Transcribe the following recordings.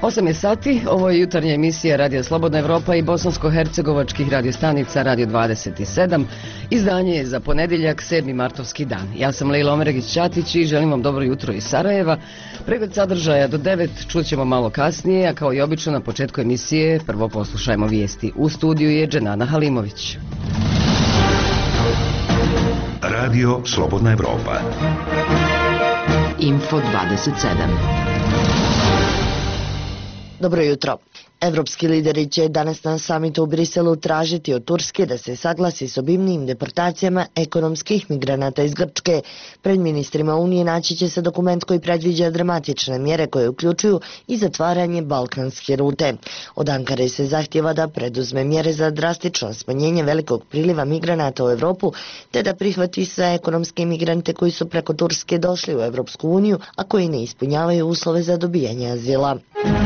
8 je sati, ovo je jutarnja emisija Radio Slobodna Evropa i bosansko-hercegovačkih radiostanica Radio 27. Izdanje je za ponedjeljak, 7. martovski dan. Ja sam Lejla Omeregić-Ćatić i želim vam dobro jutro iz Sarajeva. Pregled sadržaja do 9 čućemo malo kasnije, a kao i obično na početku emisije prvo poslušajmo vijesti. U studiju je Dženana Halimović. Radio Slobodna Evropa. Info 27. Dobro jutro. Evropski lideri će danas na samitu u Briselu tražiti od Turske da se saglasi s obimnijim deportacijama ekonomskih migranata iz Grčke. Pred ministrima Unije naći će se dokument koji predviđa dramatične mjere koje uključuju i zatvaranje balkanske rute. Od Ankare se zahtjeva da preduzme mjere za drastično smanjenje velikog priliva migranata u Evropu, te da prihvati sve ekonomske migrante koji su preko Turske došli u Evropsku uniju, a koji ne ispunjavaju uslove za dobijanje azila.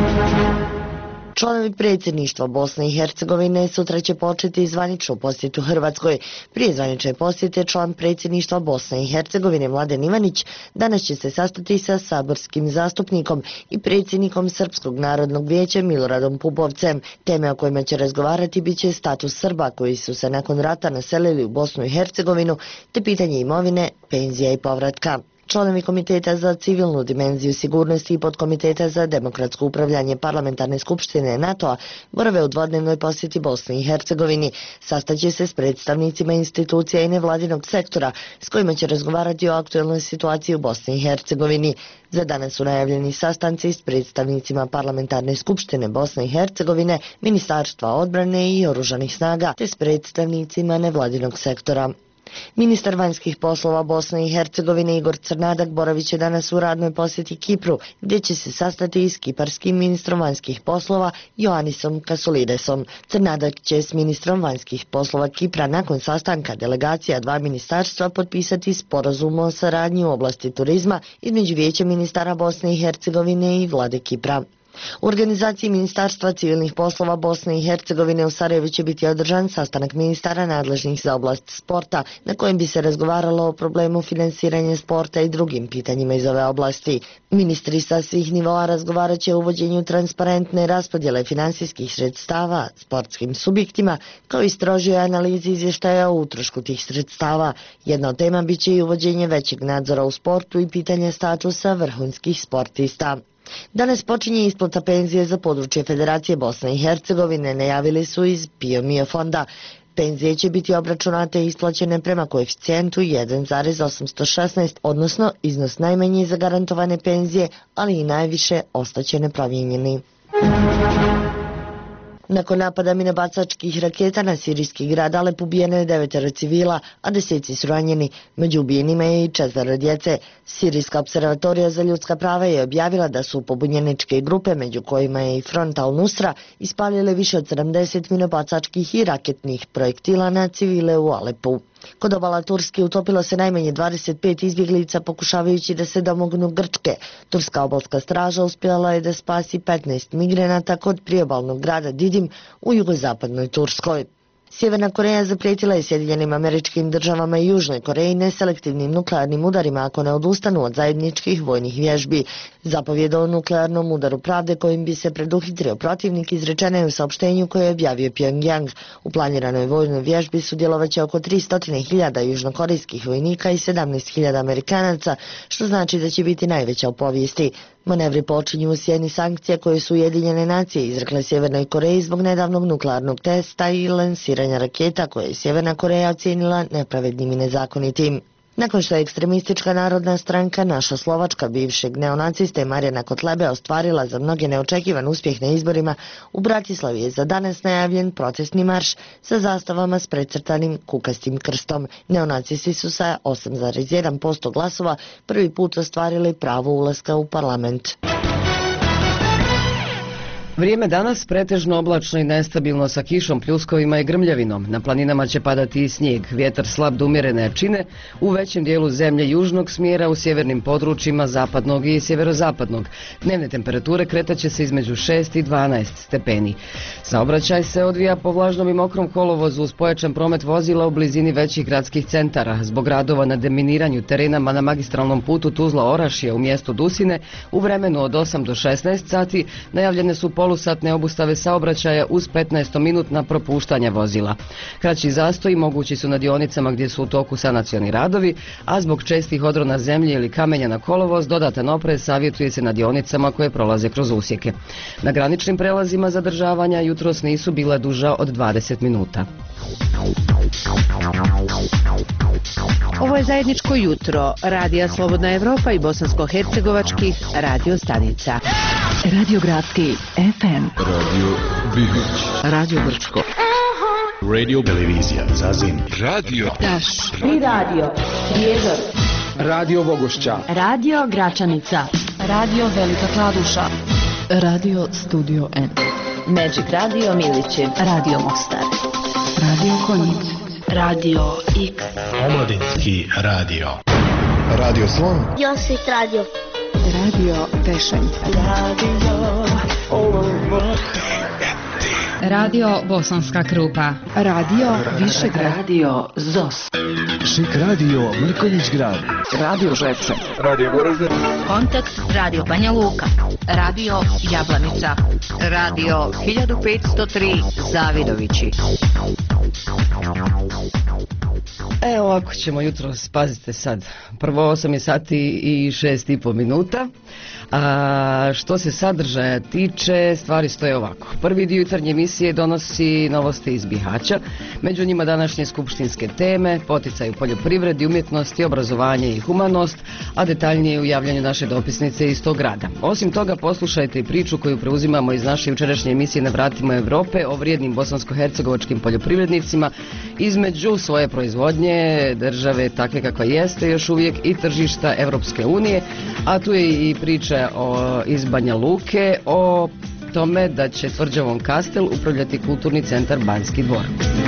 Članovi predsjedništva Bosne i Hercegovine sutra će početi zvaničnu posjetu Hrvatskoj. Prije zvanične posjete član predsjedništva Bosne i Hercegovine Mladen Ivanić danas će se sastati sa saborskim zastupnikom i predsjednikom Srpskog narodnog vijeća Miloradom Pupovcem. Teme o kojima će razgovarati bit će status Srba koji su se nakon rata naselili u Bosnu i Hercegovinu, te pitanje imovine, penzija i povratka. Članovi Komiteta za civilnu dimenziju sigurnosti i podkomiteta za demokratsko upravljanje Parlamentarne skupštine NATO-a borave u dvodnevnoj posjeti Bosni i Hercegovini. Sastaće se s predstavnicima institucija i nevladinog sektora s kojima će razgovarati o aktuelnoj situaciji u Bosni i Hercegovini. Za danas su najavljeni sastanci s predstavnicima Parlamentarne skupštine Bosne i Hercegovine, Ministarstva odbrane i oružanih snaga, te s predstavnicima nevladinog sektora. Ministar vanjskih poslova Bosne i Hercegovine Igor Crnadak boravit će danas u radnoj posjeti Kipru, gdje će se sastati s kiparskim ministrom vanjskih poslova Ioannisom Kasulidesom. Crnadak će s ministrom vanjskih poslova Kipra nakon sastanka delegacija dva ministarstva potpisati sporazum o saradnji u oblasti turizma između Vijeća ministara Bosne i Hercegovine i vlade Kipra. U organizaciji Ministarstva civilnih poslova Bosne i Hercegovine u Sarajevu će biti održan sastanak ministara nadležnih za oblast sporta, na kojem bi se razgovaralo o problemu finansiranja sporta i drugim pitanjima iz ove oblasti. Ministri sa svih nivoa razgovarat će o uvođenju transparentne raspodjele finansijskih sredstava sportskim subjektima, kao i strožoj analizi izvještaja o utrošku tih sredstava. Jedna od tema bit će i uvođenje većeg nadzora u sportu i pitanje statusa vrhunskih sportista. Danas počinje isplata penzije za područje Federacije Bosne i Hercegovine, najavili su iz PIO fonda. Penzije će biti obračunate i isplaćene prema koeficijentu 1,816, odnosno iznos najmanji zagarantovane penzije, ali i najviše ostaće nepromijenjeni. Nakon napada minobacačkih raketa na sirijski grad Alep ubijeno je 9 civila, a deseci su ranjeni. Među ubijenima je i 4 djece. Sirijska observatorija za ljudska prava je objavila da su pobunjeničke grupe, među kojima je i Front al-Nusra, ispalile više od 70 minobacačkih i raketnih projektila na civile u Alepu. Kod obala Turske utopilo se najmanje 25 izbjeglica pokušavajući da se domognu Grčke. Turska obalska straža uspjela je da spasi 15 migranata kod priobalnog grada Didim u jugozapadnoj Turskoj. Sjeverna Koreja zaprijetila je Sjedinjenim Američkim Državama i Južnoj Koreji neselektivnim nuklearnim udarima ako ne odustanu od zajedničkih vojnih vježbi. Zapovjed o nuklearnom udaru pravde kojim bi se preduhitrio protivnik izrečena je u saopštenju koje je objavio Pyongyang. U planiranoj vojnoj vježbi sudjelovaće oko 300.000 južnokorejskih vojnika i 17.000 Amerikanaca, što znači da će biti najveća u povijesti. Manevri počinju u sjeni sankcija koje su Ujedinjene nacije izrekle Sjevernoj Koreji zbog nedavnog nuklearnog testa i lansiranja raketa koje je Sjeverna Koreja ocijenila nepravednim i nezakonitim. Nakon što je ekstremistička narodna stranka Naša Slovačka bivšeg neonaciste Marijana Kotlebe ostvarila za mnoge neočekivan uspjeh na izborima, u Bratislavi je za danas najavljen protestni marš sa zastavama s precrtanim kukastim krstom. Neonacisti su sa 8,1% glasova prvi put ostvarili pravo ulaska u parlament. Vrijeme danas pretežno oblačno i nestabilno sa kišom, pljuskovima i grmljavinom. Na planinama će padati i snijeg, vjetar slab do umjerene jačine, u većem dijelu zemlje južnog smjera, u sjevernim područjima zapadnog i sjeverozapadnog. Dnevne temperature kretaće se između 6 i 12 stepeni. Saobraćaj se odvija po vlažnom i mokrom kolovozu uz pojačan promet vozila u blizini većih gradskih centara. Zbog radova na deminiranju terenama na magistralnom putu Tuzla-Orašje u mjestu Dusine u vremenu od 8 do 16 sati najavljene su polusatne obustave saobraćaja uz 15-minutna propuštanja vozila. Kraći zastoji mogući su na dionicama gdje su u toku sanacioni radovi, a zbog čestih odrona zemlje ili kamenja na kolovoz dodatan oprez savjetuje se na dionicama koje prolaze kroz usjeke. Na graničnim prelazima zadržavanja jutros nisu bila duža od 20 minuta. Ovo je zajedničko jutro Radija Slobodna Evropa i bosansko-hercegovačkih radio stanica. Radio Gradski FM, Radio Bibić, Radio Brčko, Radio Televizija Zazin, Radio Taš, Tri Radio, Prijedor, Radio Vogošća, Radio Gračanica, Radio Velika Kladuša, Radio Studio N, Magic Radio Milići, Radio Mostar, Radio Konjic, Radio X, Omladinski radio, Radio Slon, Josip Radio, Radio Pešen, Radio Bosanska Krupa, Radio Višegrad, Radio ZOS, Šik Radio Mrkonjić Grad, Radio Žepče, Radio Goražde, Kontakt Radio Banja Luka, Radio Jablanica, Radio 1503 Zavidovići. Ovako ćemo jutro, pazite sad, prvo 8 je sati i 6,5 minuta. A što se sadržaja tiče, stvari stoje ovako. Prvi dio jutarnje emisije donosi novosti iz Bihaća, među njima današnje skupštinske teme, poticaj u poljoprivredi, umjetnosti, obrazovanje i humanost, a detaljnije u javljanju naše dopisnice iz tog grada. Osim toga, poslušajte i priču koju preuzimamo iz naše jučerašnje emisije Na vratima Europe o vrijednim bosansko-hercegovačkim poljoprivrednicima između svoje proizvodnje, države takve kakva jeste još uvijek i tržišta Europske unije, a tu je i priča iz Banja Luke o tome da će tvrđavom Kastel upravljati kulturni centar Banjski dvor.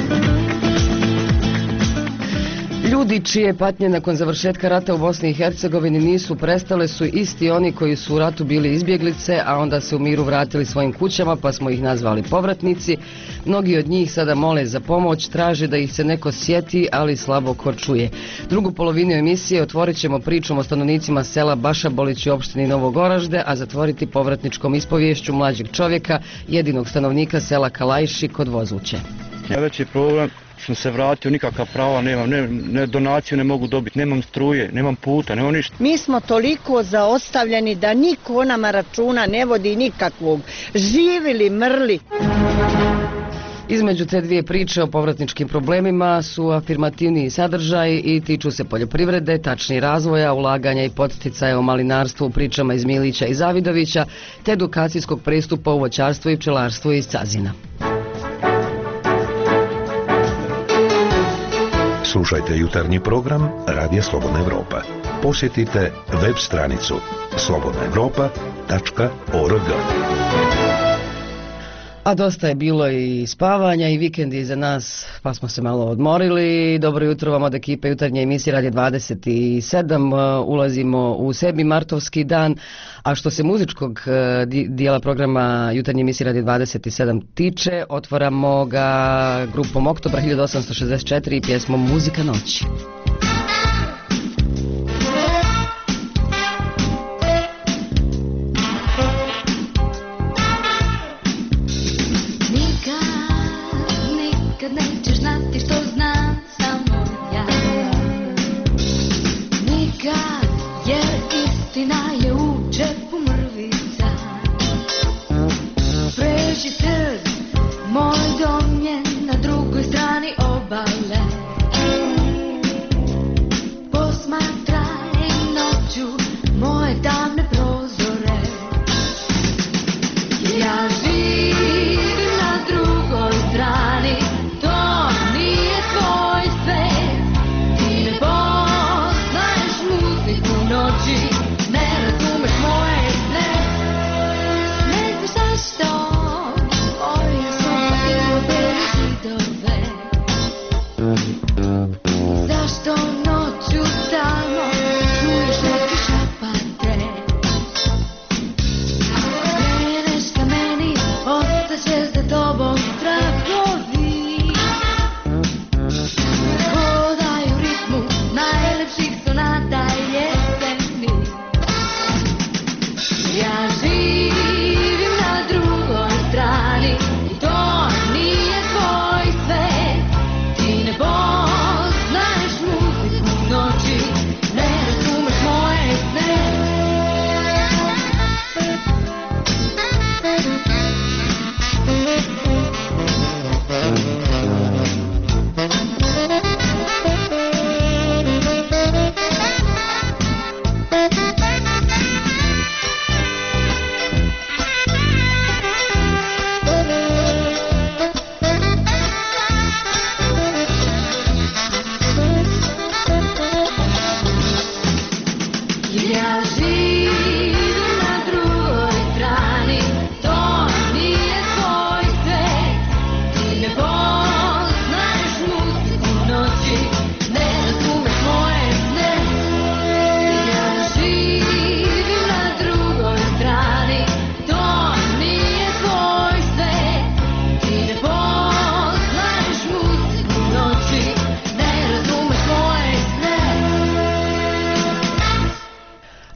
Ljudi čije patnje nakon završetka rata u Bosni i Hercegovini nisu prestale su isti oni koji su u ratu bili izbjeglice, a onda se u miru vratili svojim kućama, pa smo ih nazvali povratnici. Mnogi od njih sada mole za pomoć, traže da ih se neko sjeti, ali slabo ko čuje. Drugu polovinu emisije otvorit ćemo pričom o stanovnicima sela Bašabolić i opštini Novogoražde, a zatvoriti povratničkom ispoviješću mlađeg čovjeka, jedinog stanovnika sela Kalajši kod Vozuće. Najveći problem sam se vratio, nikakva prava nemam, ne donaciju ne mogu dobiti, nemam struje, nemam puta, nemam ništa. Mi smo toliko zaostavljeni da niko o nama računa ne vodi nikakvog. Živili, mrli. Između te dvije priče o povratničkim problemima su afirmativniji sadržaj i tiču se poljoprivrede, tačnije razvoja, ulaganja i poticaja u malinarstvu u pričama iz Milića i Zavidovića, te edukacijskog pristupa u voćarstvo i pčelarstvo iz Cazina. Slušajte jutarnji program Radija Slobodna Evropa. Posjetite web stranicu slobodnaevropa.org. A dosta je bilo i spavanja i vikendi iza nas, pa smo se malo odmorili. Dobro jutro vam od ekipe jutarnje emisije Radio 27. Ulazimo u 7. martovski dan, a što se muzičkog dijela programa jutarnje emisije Radio 27 tiče, otvaramo ga grupom Oktobra 1864 i pjesmom Muzika noći. Moj dom je na drugoj strani obale.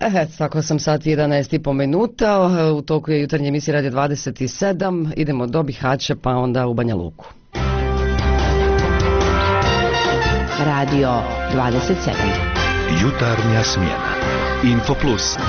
Tako sam sat i 11,5 minuta, u toku je jutarnje emisije Radio 27, idemo do Bihaća pa onda u Banja Luku. Radio 27. Jutarnja smjena. Info Plus.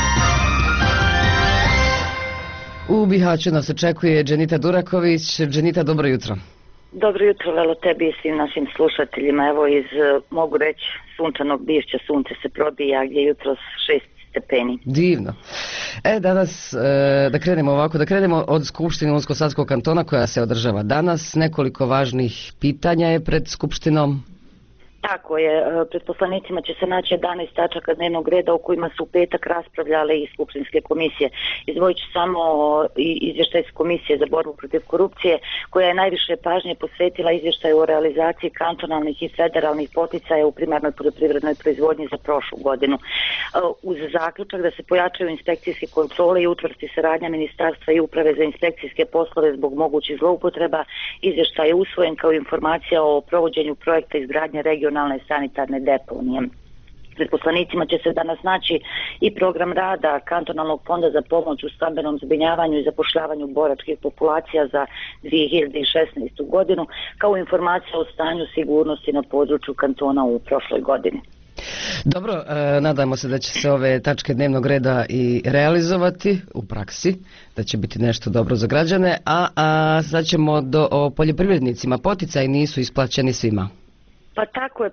U Bihaću nas očekuje Dženita Duraković. Dženita, dobro jutro. Dobro jutro, velo tebi i svim našim slušateljima. Evo iz, mogu reći, sunčanog Bišća, sunce se probija gdje je jutro 6 stepeni. Divno. Danas da krenemo ovako, da krenemo od Skupštine Unsko-Sanskog kantona koja se održava danas. Nekoliko važnih pitanja je pred Skupštinom. Tako je, pred poslanicima će se naći 11 tačaka dnevnog reda u kojima su u petak raspravljale i skupštinske komisije. Izdvojit ću samo izvještaj komisije za borbu protiv korupcije, koja je najviše pažnje posvetila izvještaju o realizaciji kantonalnih i federalnih poticaja u primarnoj poljoprivrednoj proizvodnji za prošlu godinu. Uz zaključak da se pojačaju inspekcijske kontrole i utvrsti saradnja ministarstva i uprave za inspekcijske poslove zbog mogućih zloupotreba, izvještaj je usvojen kao informacija o provođenju projekta izgradnje regionalne sanitarne deponije. Pred poslanicima će se danas naći i program rada Kantonalnog fonda za pomoć u stambenom zbrinjavanju i zapošljavanju boračkih populacija za 2016. godinu, kao informacija o stanju sigurnosti na području kantona u prošloj godini. Dobro, nadamo se da će se ove tačke dnevnog reda i realizovati u praksi, da će biti nešto dobro za građane, a sad ćemo o poljoprivrednicima. Poticaji nisu isplaćeni svima. Pa tako je,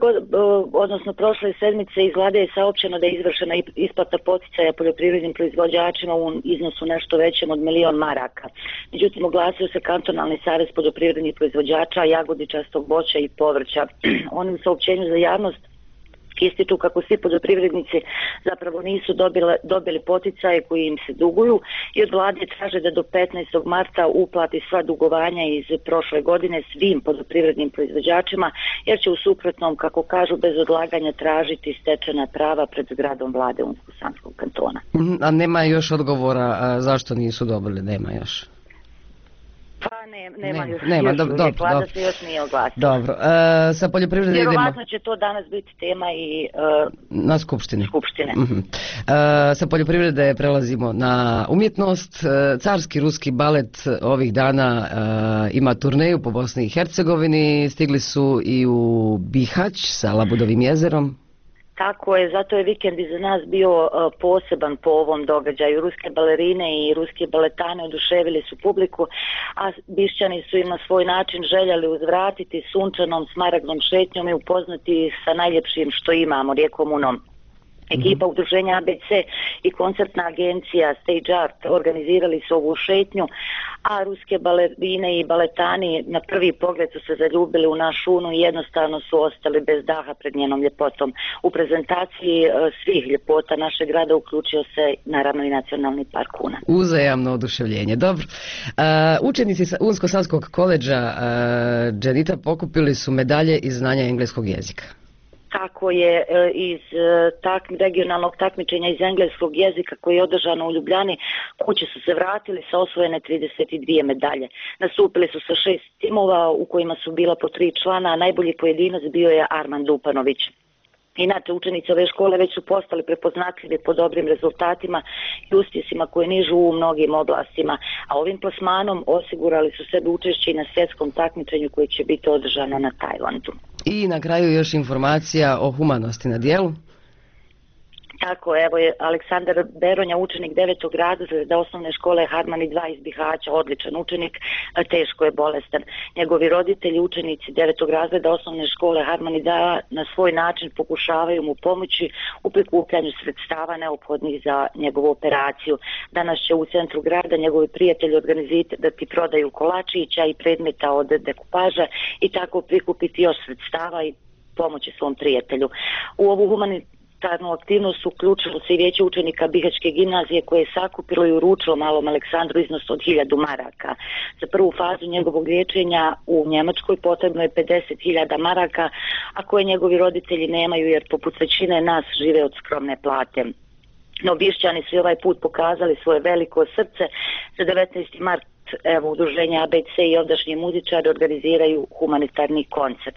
prošle sedmice iz vlade je saopćeno da je izvršena isplata poticaja poljoprivrednim proizvođačima u iznosu nešto većem od 1.000.000 maraka. Međutim, oglasio se kantonalni savez poljoprivrednih proizvođača jagodičastog voća i povrća. Oni u saopćenju za javnost ističu kako svi poljoprivrednici zapravo nisu dobili poticaje koji im se duguju i od vlade traže da do 15. marta uplati sva dugovanja iz prošle godine svim poljoprivrednim proizvođačima, jer će u suprotnom, kako kažu, bez odlaganja tražiti stečena prava pred zgradom vlade Unsko-Sanskog kantona. A nema još odgovora zašto nisu dobili, nema još? Pa nema, dobro. Vlada se još nije oglasila. Dobro, sa poljoprivredom idemo. Vjerovatno će to danas biti tema i na Skupštini. Uh-huh. Sa poljoprivrede prelazimo na umjetnost. Carski ruski balet ovih dana ima turneju po Bosni i Hercegovini. Stigli su i u Bihać sa Labudovim jezerom. Tako je, zato je vikend iza nas bio poseban po ovom događaju. Ruske balerine i ruske baletane oduševili su publiku, a Bišćani su im na svoj način željeli uzvratiti sunčanom smaragdnom šetnjom i upoznati sa najljepšim što imamo, rijekom Unom. Ekipa udruženja ABC i koncertna agencija Stage Art organizirali su ovu šetnju, a ruske balerine i baletani na prvi pogled su se zaljubili u naš Unu i jednostavno su ostali bez daha pred njenom ljepotom. U prezentaciji svih ljepota našeg grada uključio se naravno i Nacionalni park Una. Uzajamno oduševljenje, dobro. Učenici Unsko-Sanskog koledža Dženita pokupili su medalje iz znanja engleskog jezika. Tako je, iz regionalnog takmičenja iz engleskog jezika koji je održano u Ljubljani, kući su se vratili sa osvojene 32 medalje. Nastupili su sa 6 timova u kojima su bila po 3 člana, a najbolji pojedinac bio je Arman Dupanović. Inače, učenici ove škole već su postali prepoznatljivi po dobrim rezultatima i uspjesima koje nižu u mnogim oblastima, a ovim plasmanom osigurali su sebi učešće i na svjetskom takmičenju koje će biti održano na Tajlandu. I na kraju još informacija o humanosti na djelu. Tako, evo je Aleksandar Beronja, učenik 9. razreda osnovne škole Harmani 2 iz Bihaća, odličan učenik, teško je bolestan. Njegovi roditelji, učenici 9. razreda osnovne škole Harmani 2 na svoj način pokušavaju mu pomoći u prikupljanju sredstava neophodnih za njegovu operaciju. Danas će u centru grada njegovi prijatelji organizirati prodaju kolačića i predmeta od dekupaža i tako prikupiti još sredstava i pomoći svom prijatelju. U ovu humanitarnu aktivnost uključilo se i vijeće učenika Bihaćke gimnazije koje je sakupilo i uručilo malom Aleksandru iznos od 1.000 maraka. Za prvu fazu njegovog liječenja u Njemačkoj potrebno je 50.000 maraka, a koje njegovi roditelji nemaju jer poput većine nas žive od skromne plate. No Bišćani su ovaj put pokazali svoje veliko srce. Za 19. mart udruženja ABC i ovdašnji muzičari organiziraju humanitarni koncert.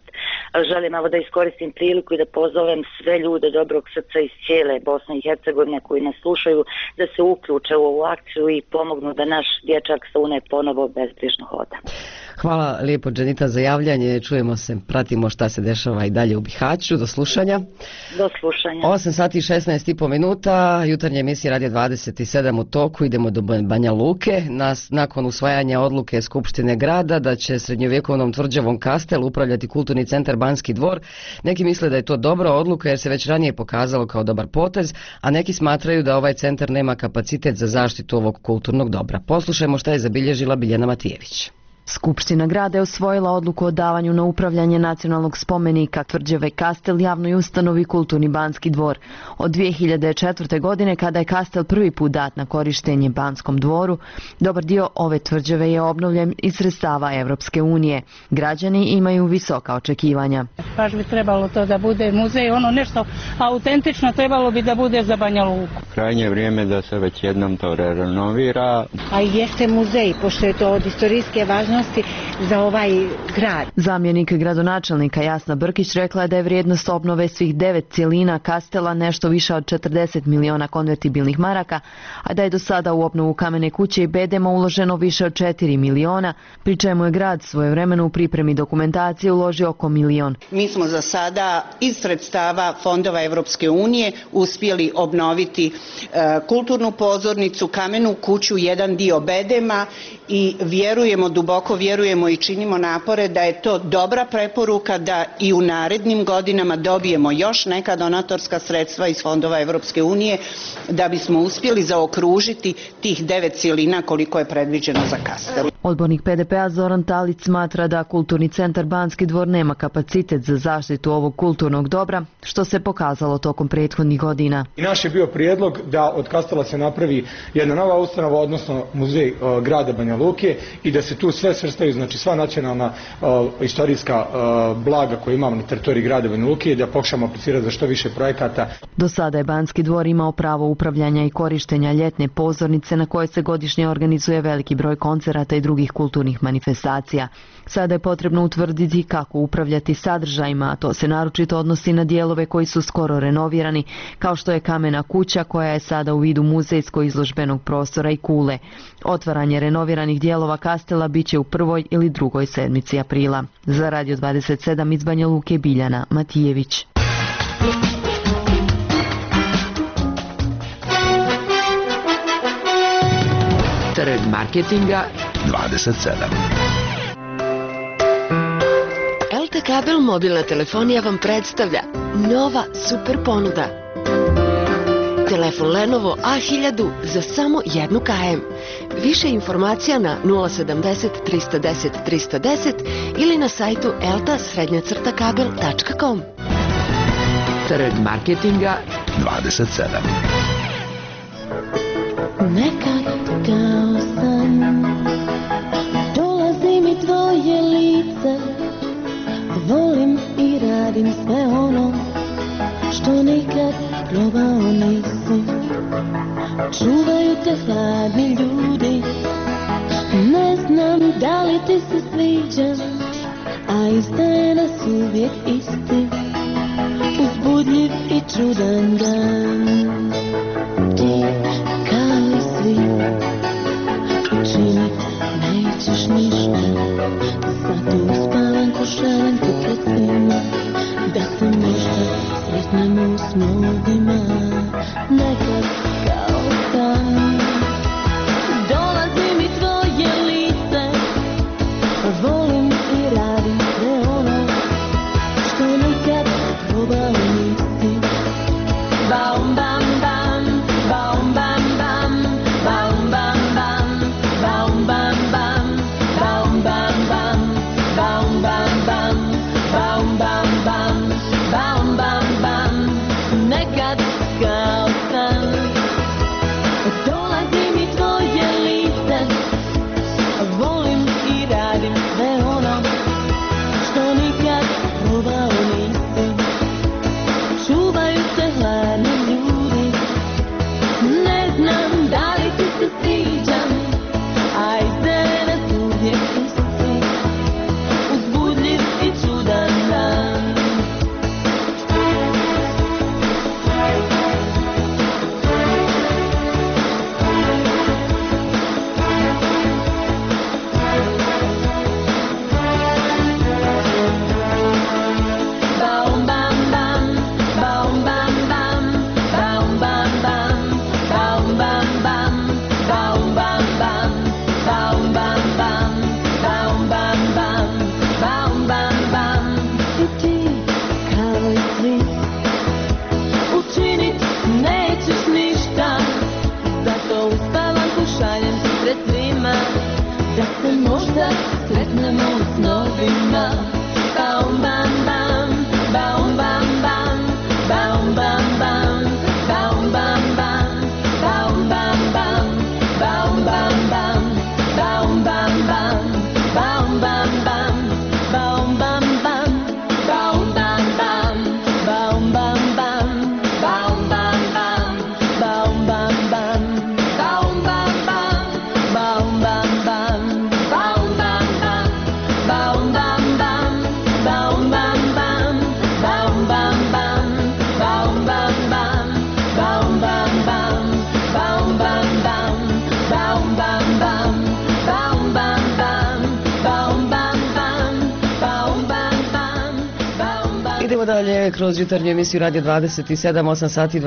Želim evo da iskoristim priliku i da pozovem sve ljude dobrog srca iz cijele Bosne i Hercegovine koji nas slušaju da se uključe u ovu akciju i pomognu da naš dječak sa UNE ponovo bezbrižno hoda. Hvala lijepo, Dženita, za javljanje. Čujemo se, pratimo šta se dešava i dalje u Bihaću. Do slušanja. Do slušanja. 8 sati i 16,5 minuta, jutarnja emisija Radio 27 u toku, idemo do Banja Luke. Nakon usvajanja odluke Skupštine grada da će srednjovjekovnom tvrđavom Kastel upravljati kulturni centar Banski dvor, neki misle da je to dobra odluka jer se već ranije pokazalo kao dobar potez, a neki smatraju da ovaj centar nema kapacitet za zaštitu ovog kulturnog dobra. Poslušajmo šta je zabilježila Biljana Matijević. Skupština grada je usvojila odluku o davanju na upravljanje nacionalnog spomenika tvrđave Kastel javnoj ustanovi Kulturni Banski dvor. Od 2004. godine, kada je Kastel prvi put dat na korištenje Banskom dvoru, dobar dio ove tvrđave je obnovljen iz sredstava Evropske unije. Građani imaju visoka očekivanja. Baš bi trebalo to da bude muzej, ono nešto autentično trebalo bi da bude za Banja Luku. Krajnje vrijeme da se već jednom to renovira. A jeste muzej, pošto je to od istorijske važnosti za ovaj grad. Zamjenik gradonačelnika Jasna Brkić rekla je da je vrijednost obnove svih 9 cjelina Kastela nešto više od 40 miliona konvertibilnih maraka, a da je do sada u obnovu Kamene kuće i bedema uloženo više od 4 miliona, pri čemu je grad svojevremeno u pripremi dokumentacije uložio oko milion. Mi smo za sada iz sredstava fondova Evropske unije uspjeli obnoviti kulturnu pozornicu, Kamenu kuću, jedan dio bedema i duboko vjerujemo i činimo napore da je to dobra preporuka da i u narednim godinama dobijemo još neka donatorska sredstva iz fondova Evropske unije da bismo uspjeli zaokružiti tih 9 cjelina koliko je predviđeno za Kastel. Odbornik PDP-a Zoran Talić smatra da Kulturni centar Banski dvor nema kapacitet za zaštitu ovog kulturnog dobra, što se pokazalo tokom prethodnih godina. I naš je bio prijedlog da od Kastela se napravi jedna nova ustanova, odnosno muzej grada Banja Luke i da se tu sve svrstaju, znači sva nacionalna istorijska blaga koje imamo na teritoriji grada Banja Luke i da pokušamo aplicirati za što više projekata. Do sada je Banski dvor imao pravo upravljanja i korištenja ljetne pozornice na koje se godišnje organizuje veliki broj koncerata i drugih kulturnih manifestacija. Sada je potrebno utvrditi kako upravljati sadržajima, a to se naročito odnosi na dijelove koji su skoro renovirani, kao što je Kamena kuća koja je sada u vidu muzejsko-izložbenog prostora i kule. Otvaranje renoviranih dijelova Kastela bit će u prvoj ili drugoj sedmici aprila. Za Radio 27 iz Banja Luke, Biljana Matijević. Trg marketinga 27. LT Kabel mobilna telefonija vam predstavlja nova super ponuda. Telefon Lenovo A1000 za samo 1 km. Više informacija na 070 310 310 ili na sajtu elta-kabel.com. Trg marketinga 27. Nekad kao san dolazi mi tvoje lice, volim i radim sve ono što nikad probao nisam. Čuvaju te hladni ljudi, ne znam da li ti se sviđam, a izdaje nas uvijek isti, uzbudljiv i čudan dan. Ti kao i svi učinit nećeš ništa, zato uspavam ko šalim ti pred svima, da se možda sretnemo u snovima. Nekad kao san dolazi mi tvoje lice, volim i radim sve ono što nikad probao nisi. Baum bam bam, baum bam bam, baum bam bam, baum bam bam, baum bam bam, baum Idemo dalje kroz jutarnju emisiju Radio 27, 8 sati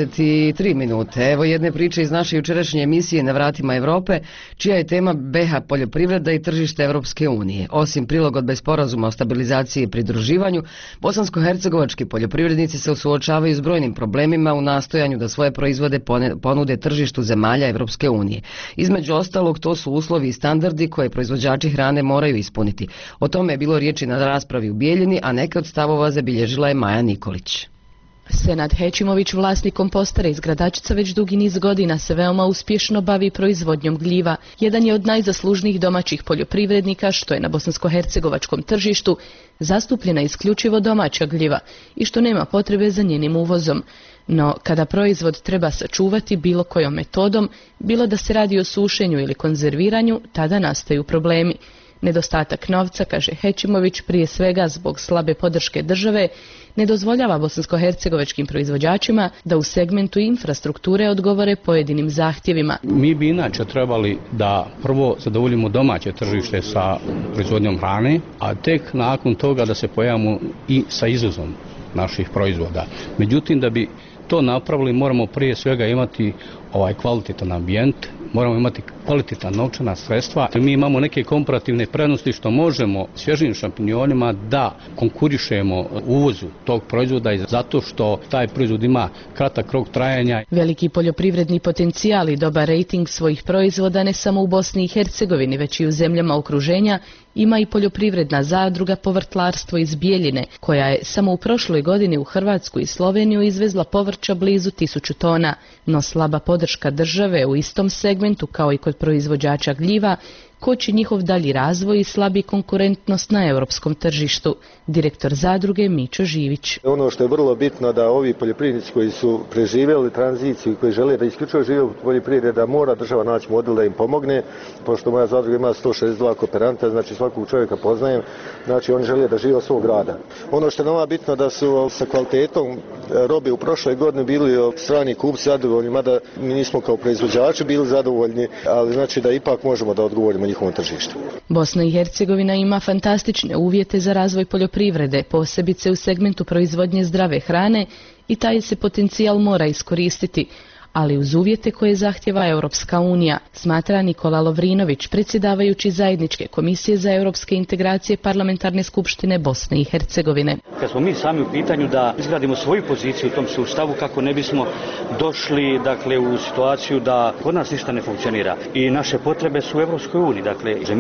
23 minute. Evo jedne priče iz naše jučerašnje emisije Na vratima Evrope, čija je tema BiH poljoprivreda i tržište Europske unije. Osim prilagodbe sporazuma o stabilizaciji i pridruživanju, bosansko-hercegovački poljoprivrednici se suočavaju s brojnim problemima u nastojanju da svoje proizvode ponude tržištu zemalja Europske unije. Između ostalog, to su uslovi i standardi koje proizvođači hrane moraju ispuniti. O tome je bilo riječi na raspravi u Bijeljini, a neke od stavova zabilježila je Maja Nikolić. Senad Hećimović, vlasnik kompostera iz Gradačca, već dugi niz godina se veoma uspješno bavi proizvodnjom gljiva. Jedan je od najzaslužnijih domaćih poljoprivrednika, što je na bosansko-hercegovačkom tržištu zastupljena isključivo domaća gljiva i što nema potrebe za njenim uvozom. No, kada proizvod treba sačuvati bilo kojom metodom, bilo da se radi o sušenju ili konzerviranju, tada nastaju problemi. Nedostatak novca, kaže Hećimović, prije svega zbog slabe podrške države, ne dozvoljava bosansko-hercegovačkim proizvođačima da u segmentu infrastrukture odgovore pojedinim zahtjevima. Mi bi inače trebali da prvo zadovoljimo domaće tržište sa proizvodnjom hrane, a tek nakon toga da se pojavimo i sa izvozom naših proizvoda. Međutim, da bi to napravili, moramo prije svega imati kvalitetan ambijent, moramo imati kvalitetna novčana sredstva. Mi imamo neke komparativne prednosti što možemo svježim šampinjonima da konkurišemo uvozu tog proizvoda i zato što taj proizvod ima kratak rok trajanja. Veliki poljoprivredni potencijal i dobar rejting svojih proizvoda ne samo u Bosni i Hercegovini, već i u zemljama okruženja ima i poljoprivredna zadruga Povrtlarstvo iz Bijeljine, koja je samo u prošloj godini u Hrvatsku i Sloveniju izvezla povrća blizu 1000 tona, no slaba podrška države u istom segmentu kao i kod proizvođača gljiva koči njihov dalji razvoj i slabi konkurentnost na europskom tržištu. Direktor zadruge Mićo Živić. Ono što je vrlo bitno da ovi poljoprivrednici koji su preživjeli tranziciju i koji žele da isključivo žive u poljoprivredi, da mora država naći model da im pomogne, pošto moja zadruga ima 162 kooperanta, znači svakog čovjeka poznajem, znači oni žele da žive od svog rada. Ono što je nama bitno da su sa kvalitetom robe u prošloj godini bili strani kupci zadovoljni, mada mi nismo kao proizvođači bili zadovoljni, ali znači da ipak možemo da odgovorimo njihovom tržištu. Bosna i Hercegovina ima fantastične uvjete za razvoj poljoprivrede, posebice u segmentu proizvodnje zdrave hrane i taj se potencijal mora iskoristiti, ali uz uvjete koje zahtjeva Europska unija, smatra Nikola Lovrinović, predsjedavajući zajedničke komisije za europske integracije Parlamentarne skupštine Bosne i Hercegovine. Kad smo mi sami u pitanju da izgradimo svoju poziciju u tom sustavu kako ne bismo došli u situaciju da kod nas ništa ne funkcionira i naše potrebe su u Europskoj uniji. Dakle,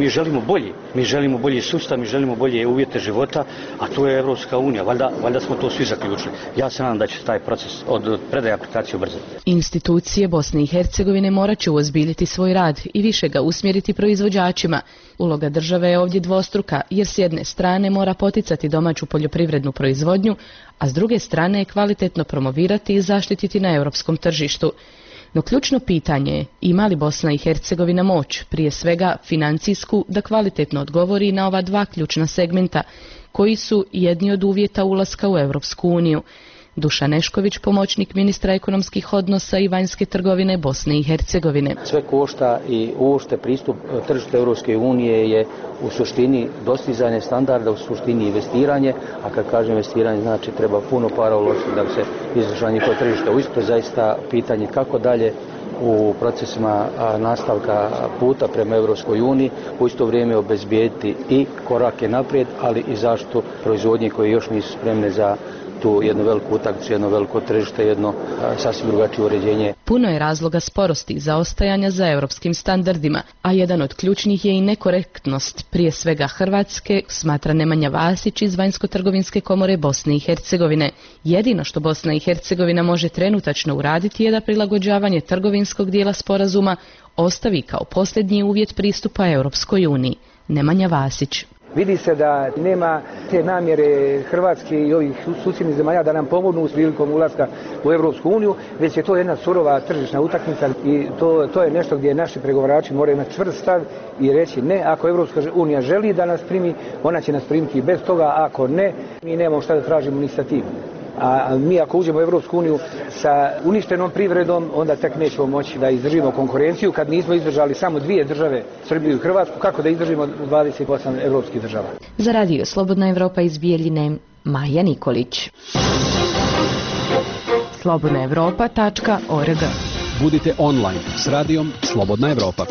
mi želimo bolji sustav, mi želimo bolje uvjete života, a to je Europska unija. Valjda smo to svi zaključili. Ja se nadam da će taj proces od predaje aplikacije ubrzati. Institucije Bosne i Hercegovine morat će uozbiljiti svoj rad i više ga usmjeriti proizvođačima. Uloga države je ovdje dvostruka, jer s jedne strane mora poticati domaću poljoprivrednu proizvodnju, a s druge strane je kvalitetno promovirati i zaštititi na europskom tržištu. No ključno pitanje je ima li Bosna i Hercegovina moć, prije svega financijsku, da kvalitetno odgovori na ova dva ključna segmenta, koji su jedni od uvjeta ulaska u Europsku uniju. Dušan Nešković, pomoćnik ministra ekonomskih odnosa i vanjske trgovine Bosne i Hercegovine. Sve košta i uopšte pristup tržištu Europske unije je u suštini dostizanje standarda, u suštini investiranje, a kad kažem investiranje znači treba puno para uložiti da se izašla njihovo tržište. Uistinu je zaista pitanje kako dalje u procesima nastavka puta prema Europskoj uniji, u isto vrijeme obezbijediti i korake naprijed, ali i zaštitu proizvodnje koje još nisu spremne za tu jednu veliku utakmicu, jedno veliko tržište, jedno sasvim drugačije uređenje. Puno je razloga sporosti i zaostajanja za europskim standardima, a jedan od ključnih je i nekorektnost, prije svega Hrvatske, smatra Nemanja Vasić iz Vanjsko-trgovinske komore Bosne i Hercegovine. Jedino što Bosna i Hercegovina može trenutačno uraditi je da prilagođavanje trgovinskog dijela sporazuma ostavi kao posljednji uvjet pristupa Europskoj uniji. Nemanja Vasić. Vidi se da nema te namjere Hrvatske i ovih susjednih zemalja da nam pomognu s prilikom ulaska u Europsku uniju, već je to jedna surova tržišna utakmica i to je nešto gdje naši pregovarači moraju imati čvrst stav i reći ne, ako Europska unija želi da nas primi, ona će nas primiti i bez toga, ako ne, mi nemamo šta da tražimo ni sa tim. A mi ako uđemo u Europsku uniju sa uništenom privredom, onda tek nećemo moći da izdržimo konkurenciju. Kad nismo izdržali samo dvije države, Srbiju i Hrvatsku, kako da izdržimo 28 europskih država? Za radio Slobodna Evropa iz Bijeljine, Maja Nikolić. slobodnaevropa.org. Budite online s radijom Slobodna Evropa.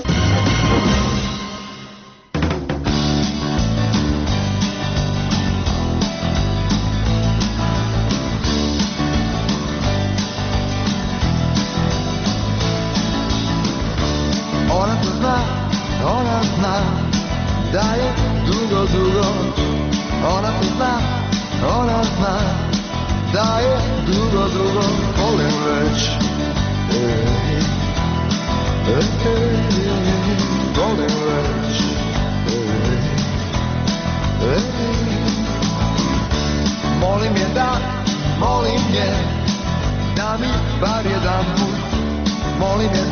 Ona zna da je dugo, dugo. Ona zna da je dugo, dugo. Volim već, volim već, molim je da mi bar jedan put, molim je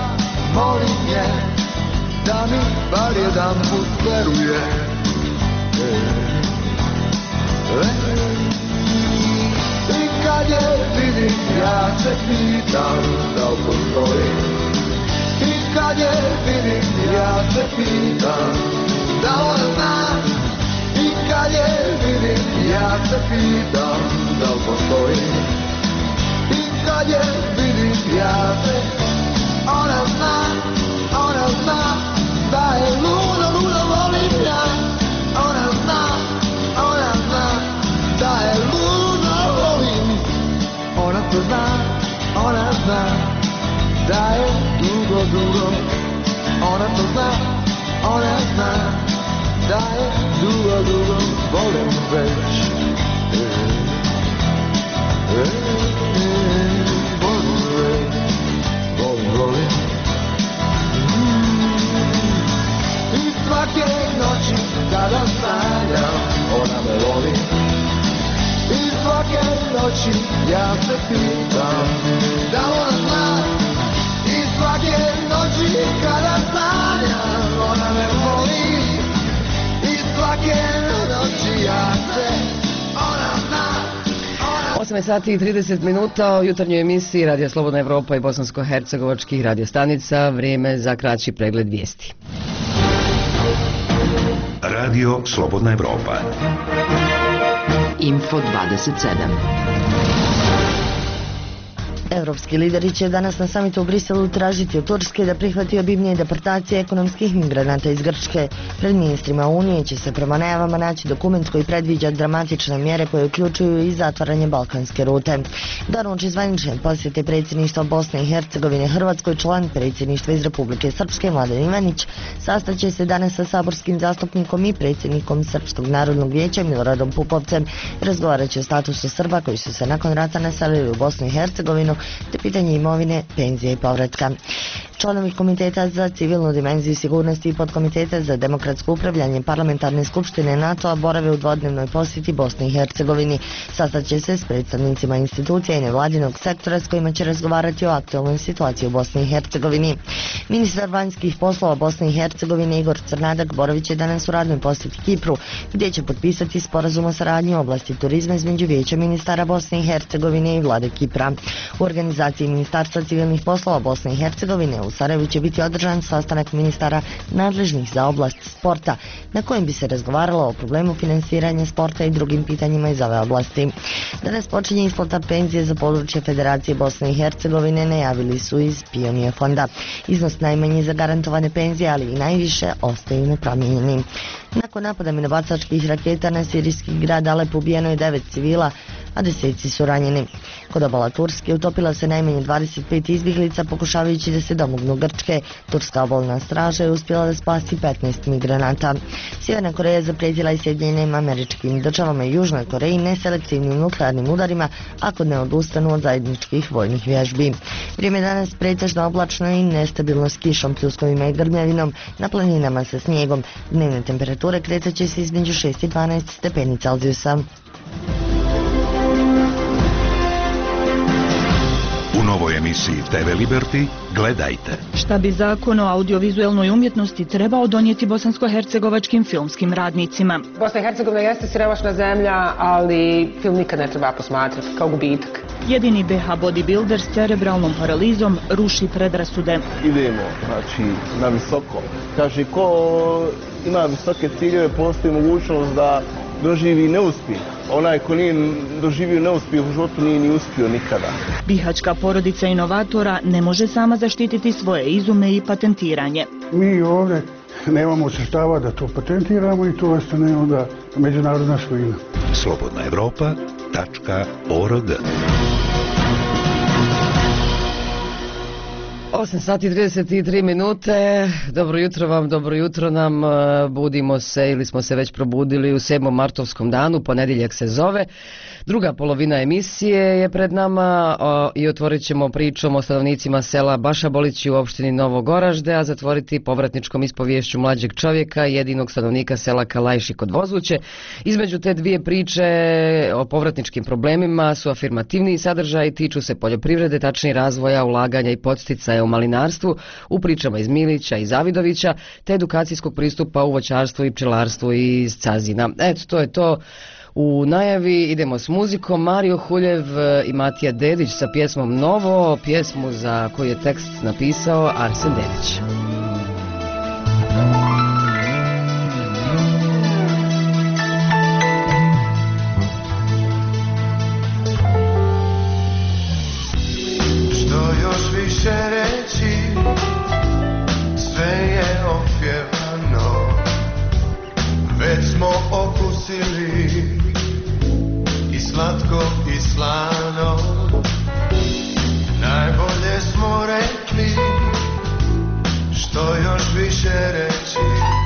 da mi bar jedan put veruje. I kad je vidim, ja se pitam da li postoji. I kad je vidim, ja se pitam da ona zna. I kad je vidim, ja se pitam da li postoji. I kad je vidim, ja se, ona zna da je ludo, ludo volim ja. Ona zna da je ludo volim. Ona to zna da je dugo, dugo. Ona to zna da je dugo, dugo. Volim već, volim. I svake noći kada sanjam, ona me voli. I svake noći ja se pitam da ona zna. I svake noći kada sanjam, ona me voli. I svake noći ja se, ona zna. 8 sati i 30 minuta o jutarnjoj emisiji Radio Slobodna Evropa i bosansko-hercegovačkih radiostanica. Vrijeme za kraći pregled vijesti. Radio Slobodna Evropa. Info 27. Evropski lideri će danas na samitu u Briselu tražiti od Turske da prihvati obimnije deportacije ekonomskih migranata iz Grčke. Pred ministrima Unije će se prema najavama naći dokument koji predviđa dramatične mjere koje uključuju i zatvaranje balkanske rute. Dan uoči zvanične posjete predsjedništva Bosne i Hercegovine Hrvatskoj, član predsjedništva iz Republike Srpske Mladen Ivanić sastaće se danas sa saborskim zastupnikom i predsjednikom Srpskog narodnog vijeća Miloradom Pupovcem. Razgovarat će o statusu Srba koji su se nakon rata naselili u Bosnu i Hercegovinu te pitanje imovine, penzije i povratka. Članovi Komiteta za civilnu dimenziju sigurnosti i podkomiteta za demokratsko upravljanje Parlamentarne skupštine NATO-a borave u dvodnevnoj posjeti Bosni i Hercegovini. Sastaće se s predstavnicima institucija i nevladinog sektora s kojima će razgovarati o aktualnoj situaciji u Bosni i Hercegovini. Ministar vanjskih poslova Bosne i Hercegovine Igor Crnadak boravit će danas u radnoj posjeti Kipru, gdje će potpisati sporazum o saradnji u oblasti turizma između Vijeća ministara Bosne i Hercegovine i vlade Kipra. U organizaciji Ministarstva civilnih poslova Bosne i Hercegovine u Sarajevu će biti održan sastanak ministara nadležnih za oblast sporta, na kojem bi se razgovaralo o problemu finansiranja sporta i drugim pitanjima iz ove oblasti. Danas počinje isplata penzije za područje Federacije Bosne i Hercegovine, najavili su iz Pionija fonda. Iznos najmanje za garantovane penzije, ali i najviše ostaju nepromijenjeni. Nakon napada minobacačkih raketa na sirijski grad Alep ubijeno je 9 civila, a deseci su ranjeni. Kod obala Turske utopila se najmanje 25 izbjeglica pokušavajući da se domognu Grčke. Turska obalna straža je uspjela da spasi 15 migranata. Sjeverna Koreja zaprijetila i Sjedinjenim Američkim Državama i Južnoj Koreji neselektivnim nuklearnim udarima ako ne odustanu od zajedničkih vojnih vježbi. Vrijeme danas pretežno oblačno i nestabilno s kišom, pljuskovima i grmljavinom, na planinama sa snijegom. Dnevne temperature kretat će se između 6 i 12 stepeni Celzijusa. U novoj emisiji TV Liberty gledajte. Šta bi zakon o audiovizualnoj umjetnosti trebao donijeti bosansko-hercegovačkim filmskim radnicima? Bosna i Hercegovina jeste siromašna zemlja, ali film nikad ne treba posmatrati kao gubitak. Jedini BH bodybuilder s cerebralnom paralizom ruši predrasude. Idemo, znači, na visoko. Kaže, ko ima visoke ciljeve, postoji mogućnost da doživi neuspjeh. Onaj ko nije doživio neuspjeh u životu nije ni uspio nikada. Bihaćka porodica inovatora ne može sama zaštititi svoje izume i patentiranje. Mi ovdje nemamo sredstava da to patentiramo i to ostane onda međunarodna svojina. slobodnaevropa.org 8 sati 33 minute, dobro jutro vam, dobro jutro nam, budimo se ili smo se već probudili u 7. martovskom danu, ponedjeljak se zove. Druga polovina emisije je pred nama i otvorit ćemo pričom o stanovnicima sela Bašabolići u opštini Novo Goražde, a zatvoriti povratničkom ispoviješću mlađeg čovjeka, jedinog stanovnika sela Kalajši kod Vozuće. Između te dvije priče o povratničkim problemima su afirmativni sadržaj, tiču se poljoprivrede, tačnije razvoja, ulaganja i podsticaja u malinarstvu, u pričama iz Milića i Zavidovića, te edukacijskog pristupa u voćarstvu i pčelarstvu iz Cazina. Eto, to je to. U najavi idemo s muzikom. Mario Huljev i Matija Dedić sa pjesmom Novo, pjesmu za koju je tekst napisao Arsen Dedić. Što još više reći, sve je opjevano, već smo okusili i slatko i slano, najbolje smo rekli, što još više reći,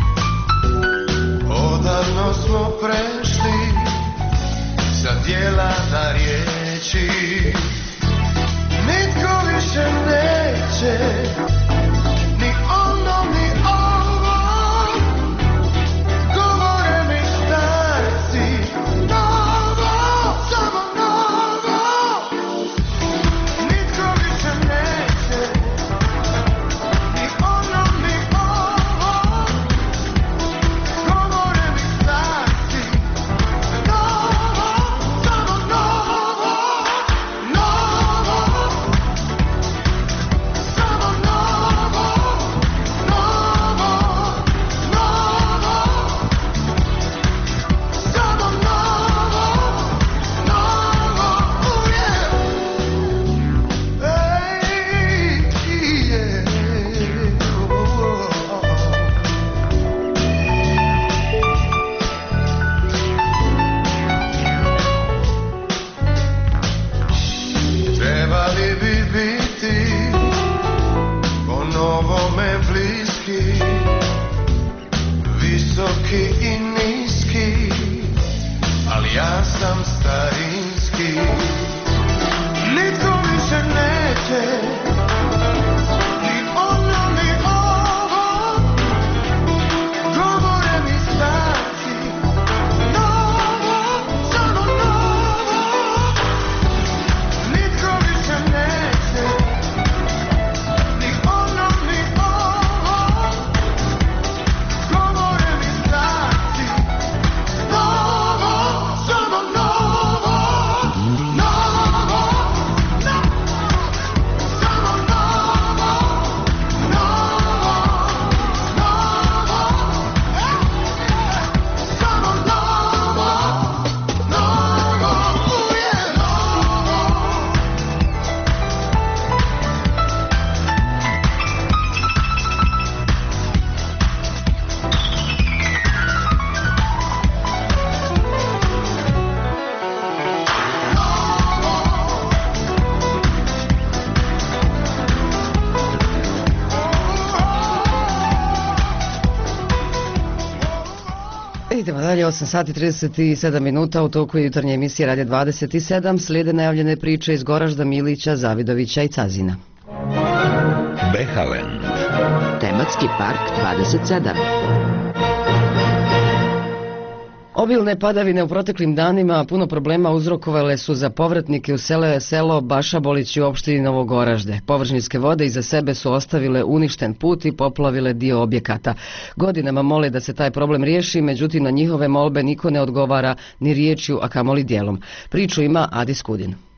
odavno smo prešli sa djela na riječi, nitko više neće ni ono ni ovo, govore mi starci, novo, samo novo, nitko više neće ni ono ni ovo, govore mi starci, novo, samo novo, novo, samo novo, novo, novo, samo novo, novo, uvijek. Trebali bi biti po novome bliski, visoki i niski, ali ja sam starinski. Nitko više neće ni ono ni ovo, govore mi starci, novo, samo novo, nitko više neće ni ono ni ovo, govore mi starci, novo, samo novo, novo, samo novo, novo, novo, samo novo, novo, uvijek novo. Idemo dalje, 8 sati 37 minuta, u toku je jutarnje emisije Radio 27, slijede najavljene priče iz Goražda, Milića, Zavidovića i Cazina. Behalen. Tematski park 27. Obilne padavine u proteklim danima puno problema uzrokovale su za povratnike u selo Bašabolići u opštini Novo Goražde. Površinske vode iza sebe su ostavile uništen put i poplavile dio objekata. Godinama mole da se taj problem riješi, međutim na njihove molbe niko ne odgovara ni riječju, a kamoli dijelom. Priču ima Adi Skudin.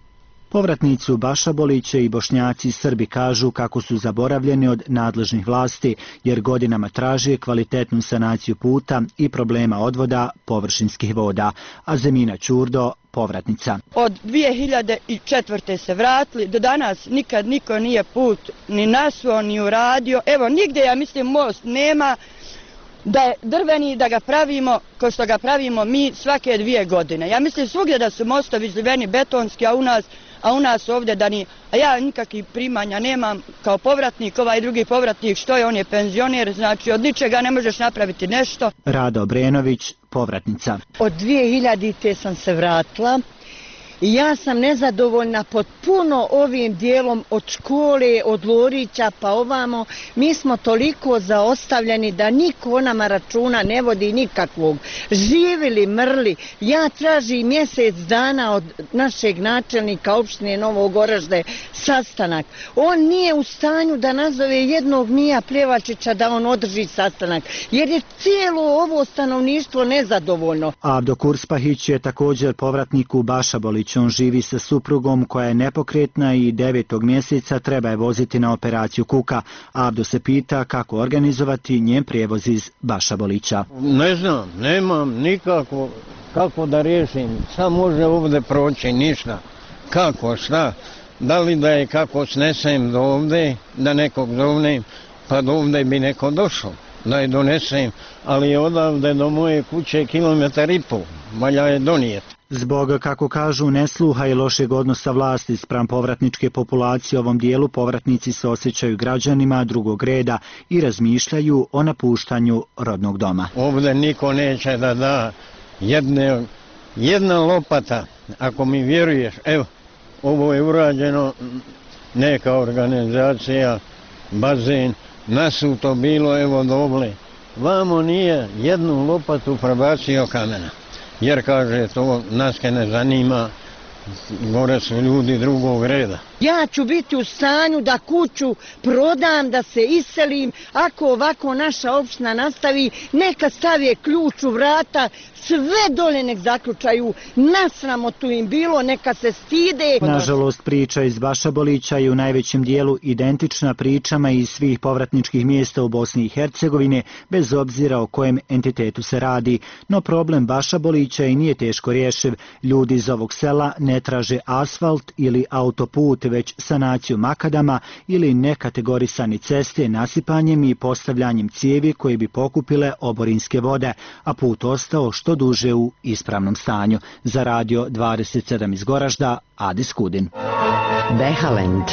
Povratnici u Bašaboliće i Bošnjaci i Srbi kažu kako su zaboravljeni od nadležnih vlasti jer godinama traže kvalitetnu sanaciju puta i problema odvoda površinskih voda. A Zemina Ćurdo, povratnica. Od 2004. se vratili, do danas nikad niko nije put ni nasuo, ni uradio. Evo, nigdje, ja mislim, most nema da je drveni, da ga pravimo kao što ga pravimo mi svake 2 godine. Ja mislim svugdje da su mostovi zliveni betonski, a u nas ovdje da ni, a ja nikakvih primanja nemam kao povratnik, ovaj drugi povratnik, što je, on je penzioner, znači od ničega ne možeš napraviti nešto. Rada Obrenović, povratnica. Od 2000. sam se vratila i ja sam nezadovoljna potpuno ovim dijelom od škole, od Lorića pa ovamo. Mi smo toliko zaostavljeni da niko o nama računa ne vodi nikakvog. Živili, mrli. Ja tražim mjesec dana od našeg načelnika opštine Novog Oražde sastanak. On nije u stanju da nazove jednog Mija Pljevačića da on održi sastanak, jer je cijelo ovo stanovništvo nezadovoljno. Avdo Kurspahić je također povratnik u Bašabolić. On živi sa suprugom koja je nepokretna i 9. mjeseca treba je voziti na operaciju kuka. Avdo se pita kako organizovati njen prijevoz iz Bašabolića. Ne znam, nemam nikako kako da riješim. Sad može ovdje proći ništa. Kako, šta? Da li da je kako snesem do ovdje, da nekog zovnem, pa do ovdje bi neko došao, da je donesem, ali je odavde do moje kuće 1,5 km, valja je donijeti. Zbog, kako kažu, nesluha i lošeg odnosa vlasti spram povratničke populacije ovom dijelu, povratnici se osjećaju građanima drugog reda i razmišljaju o napuštanju rodnog doma. Ovdje niko neće da da jedna lopata, ako mi vjeruješ, evo, ovo je urađeno, neka organizacija, bazen, nasuto bilo, evo doble. Vamo nije jednu lopatu prebacio kamena. Jer, kaže, to nas ne zanima, gore su ljudi drugog reda. Ja ću biti u stanju da kuću prodam, da se iselim, ako ovako naša opština nastavi, neka stavije ključ u vrata, sve dole nek zaključaju, nasramotu im bilo, neka se stide. Nažalost, priča iz Bašabolića je u najvećem dijelu identična pričama iz svih povratničkih mjesta u Bosni i Hercegovine, bez obzira o kojem entitetu se radi. No problem Bašabolića i nije teško rješiv. Ljudi iz ovog sela ne traže asfalt ili autoput, već sanaciju makadama ili nekategorisani ceste nasipanjem i postavljanjem cijevi koje bi pokupile oborinske vode, a put ostao što duže u ispravnom stanju. Za Radio 27 iz Goražda, Adis Kudin. Behalend.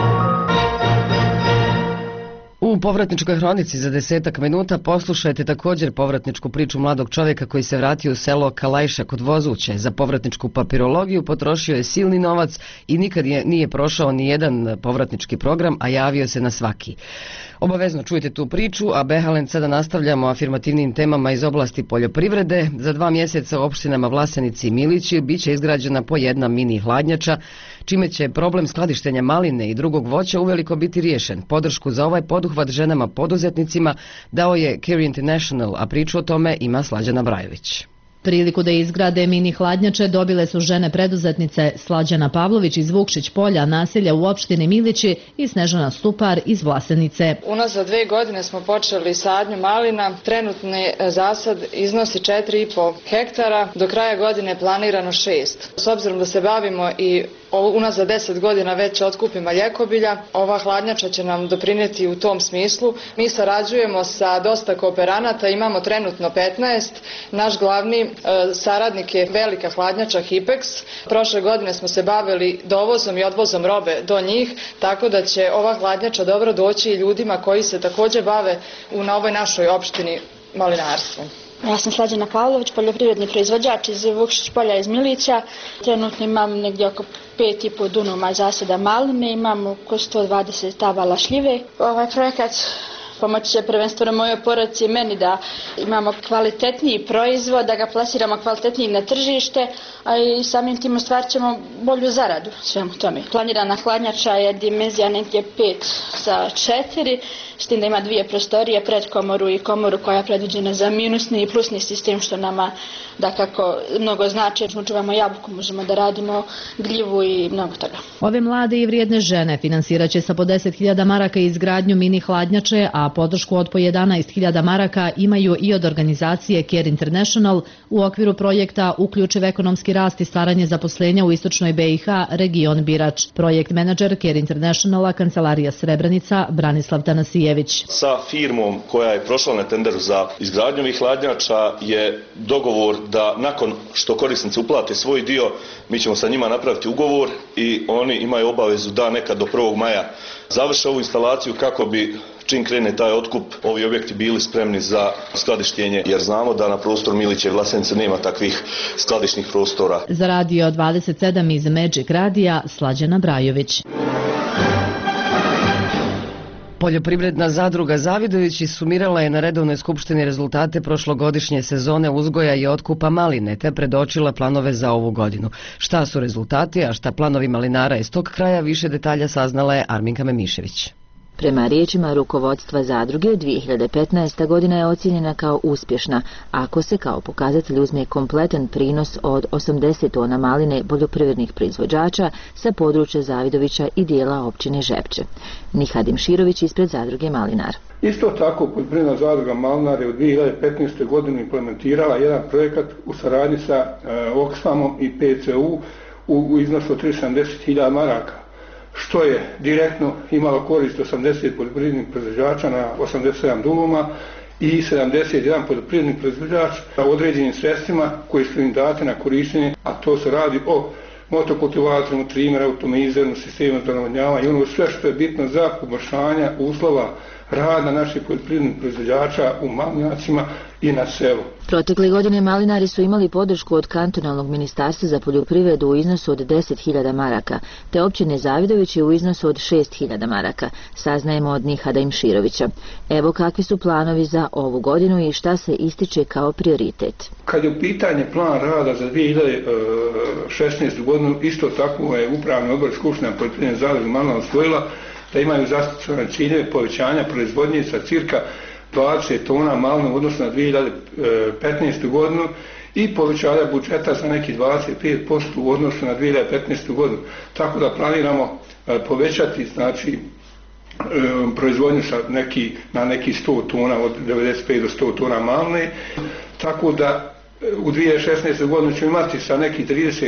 U povratničkoj hronici za 10 minuta poslušajte također povratničku priču mladog čovjeka koji se vratio u selo Kalajša kod Vozuće. Za povratničku papirologiju potrošio je silni novac i nikad nije prošao ni jedan povratnički program, a javio se na svaki. Obavezno čujte tu priču, a Behalend sada nastavljamo afirmativnim temama iz oblasti poljoprivrede. Za 2 mjeseca u opštinama Vlasenici i Milići biće izgrađena po jedna mini hladnjača, čime će problem skladištenja maline i drugog voća uveliko biti riješen. Podršku za ovaj poduhvat ženama poduzetnicima dao je Care International, a priču o tome ima Slađana Brajović. Priliku da izgrade mini hladnjače dobile su žene preduzetnice Slađana Pavlović iz Vukšić polja, naselja u opštini Milići, i Snežana Stupar iz Vlasenice. Unazad 2 godine smo počeli sadnju malina. Trenutni zasad iznosi 4,5 hektara. Do kraja godine planirano 6. S obzirom da se bavimo i unazad 10 godina već otkupima ljekobilja, ova hladnjača će nam doprinijeti u tom smislu. Mi sarađujemo sa dosta kooperanata, imamo trenutno 15. Naš glavni saradnik je velika hladnjača Hipex. Prošle godine smo se bavili dovozom i odvozom robe do njih, tako da će ova hladnjača dobro doći i ljudima koji se također bave na ovoj našoj opštini malinarstvom. Ja sam Slađana Pavlović, poljoprivredni proizvođač iz Vukšić polja iz Milića. Trenutno imam negdje oko 5,5 dunuma zasada maline, imam oko 120 stabala šljive. Ovaj projekat pomoći će prvenstveno mojoj porodici i meni da imamo kvalitetniji proizvod, da ga plasiramo kvalitetniji na tržište, a i samim tim ostvarit ćemo bolju zaradu svemu tome. Planirana hladnjača je dimenzija negdje 5 sa 4, s tim da ima 2 prostorije, predkomoru i komoru koja je predviđena za minusni i plusni sistem, što nama da kako mnogo znači, jer čuvamo jabuku, možemo da radimo gljivu i mnogo toga. Ove mlade i vrijedne žene finansirat će sa po 10.000 maraka izgradnju mini hladnjače, a podršku od po 11.000 maraka imaju i od organizacije Care International u okviru projekta Uključiv ekonomski rast i stvaranje zaposlenja u istočnoj BiH, region Birač. Projekt menadžer Care Internationala, kancelarija Srebrenica, Branislav Tanasijević. Sa firmom koja je prošla na tenderu za izgradnju ovih hladnjača je dogovor da nakon što korisnici uplate svoj dio, mi ćemo sa njima napraviti ugovor i oni imaju obavezu da nekad do 1. maja završe ovu instalaciju kako bi čim krene taj otkup ovi objekti bili spremni za skladištenje, jer znamo da na prostoru Milića i Vlasenice nema takvih skladišnih prostora. Za Radio 27 iz Magic Radija, Slađana Brajović. Poljoprivredna zadruga Zavidovići sumirala je na redovnoj skupštini rezultate prošlogodišnje sezone uzgoja i otkupa maline, te predočila planove za ovu godinu. Šta su rezultati, a šta planovi malinara iz tog kraja, više detalja saznala je Arminka Memišević. Prema riječima rukovodstva zadruge, 2015. godina je ocijenjena kao uspješna, ako se kao pokazatelj uzme kompletan prinos od 80 tona maline poljoprivrednih proizvođača sa područja Zavidovića i dijela općine Žepče. Nihad Imširović ispred zadruge Malinar. Isto tako, poljoprivredna zadruga Malinar je u 2015. godini implementirala jedan projekat u saradnji sa Oxfamom i PCU u iznosu od 370.000 maraka, što je direktno imalo korist 80 poljoprivrednih proizvođača na 87 duluma i 71 poljoprivredni proizvođač sa određenim sredstvima koji su im date na korištenje, a to se radi o motokultivatorima, trimer, automizernom sistemu za navodnjavanje i ono sve što je bitno za poboljšanje uslova rada naših poljoprivrednih proizvođača u malinjacima i na selu. Protekle godine malinari su imali podršku od kantonalnog ministarstva za poljoprivredu u iznosu od 10.000 maraka, te općine Zavidović u iznosu od 6.000 maraka, saznajemo od Nihada Imširovića. Evo kakvi su planovi za ovu godinu i šta se ističe kao prioritet. Kad je u pitanje plan rada za 2016. godinu, isto tako je Upravni odbor Skupština poljoprivredne zadruge Malinar usvojila da imaju zacrtane ciljeve povećanja proizvodnje sa cirka 20 tona maline u odnosu na 2015. godinu i povećanja budžeta za neki 25% u odnosu na 2015. godinu. Tako da planiramo povećati proizvodnju na neki 100 tona, od 95 do 100 tona maline. Tako da u 2016. godinu ćemo imati sa neki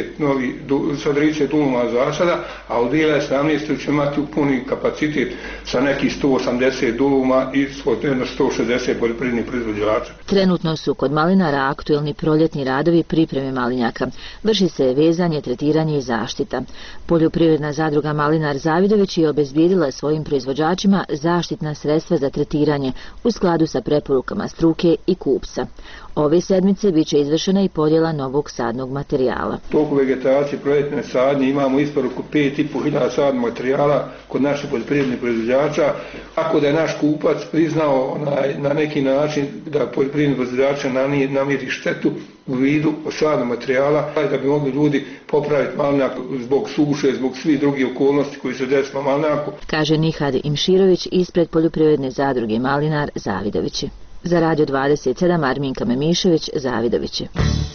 30 duluma zasada, a u 2017. ćemo imati u puni kapacitet sa neki 180 duluma i 160 poljoprivrednih proizvođača. Trenutno su kod malinara aktuelni proljetni radovi pripreme malinjaka. Vrši se vezanje, tretiranje i zaštita. Poljoprivredna zadruga Malinar Zavidović je obezbijedila svojim proizvođačima zaštitna sredstva za tretiranje u skladu sa preporukama struke i kupca. Ove sedmice bit će izvršena i podjela novog sadnog materijala. Toku vegetacije proljetne sadnje imamo isporuku 5.500 sadnog materijala kod naših poljoprivrednih proizvođača. Ako da je naš kupac priznao na neki način da poljoprivredni proizvođača namiri štetu u vidu sadnog materijala, da bi mogli ljudi popraviti malinjak zbog suše, zbog svih drugih okolnosti koji se desilo malinjaku. Kaže Nihad Imširović ispred poljoprivredne zadruge Malinar Zavidovići. Za Radio 27 Arminka Memišević, Zavidovići.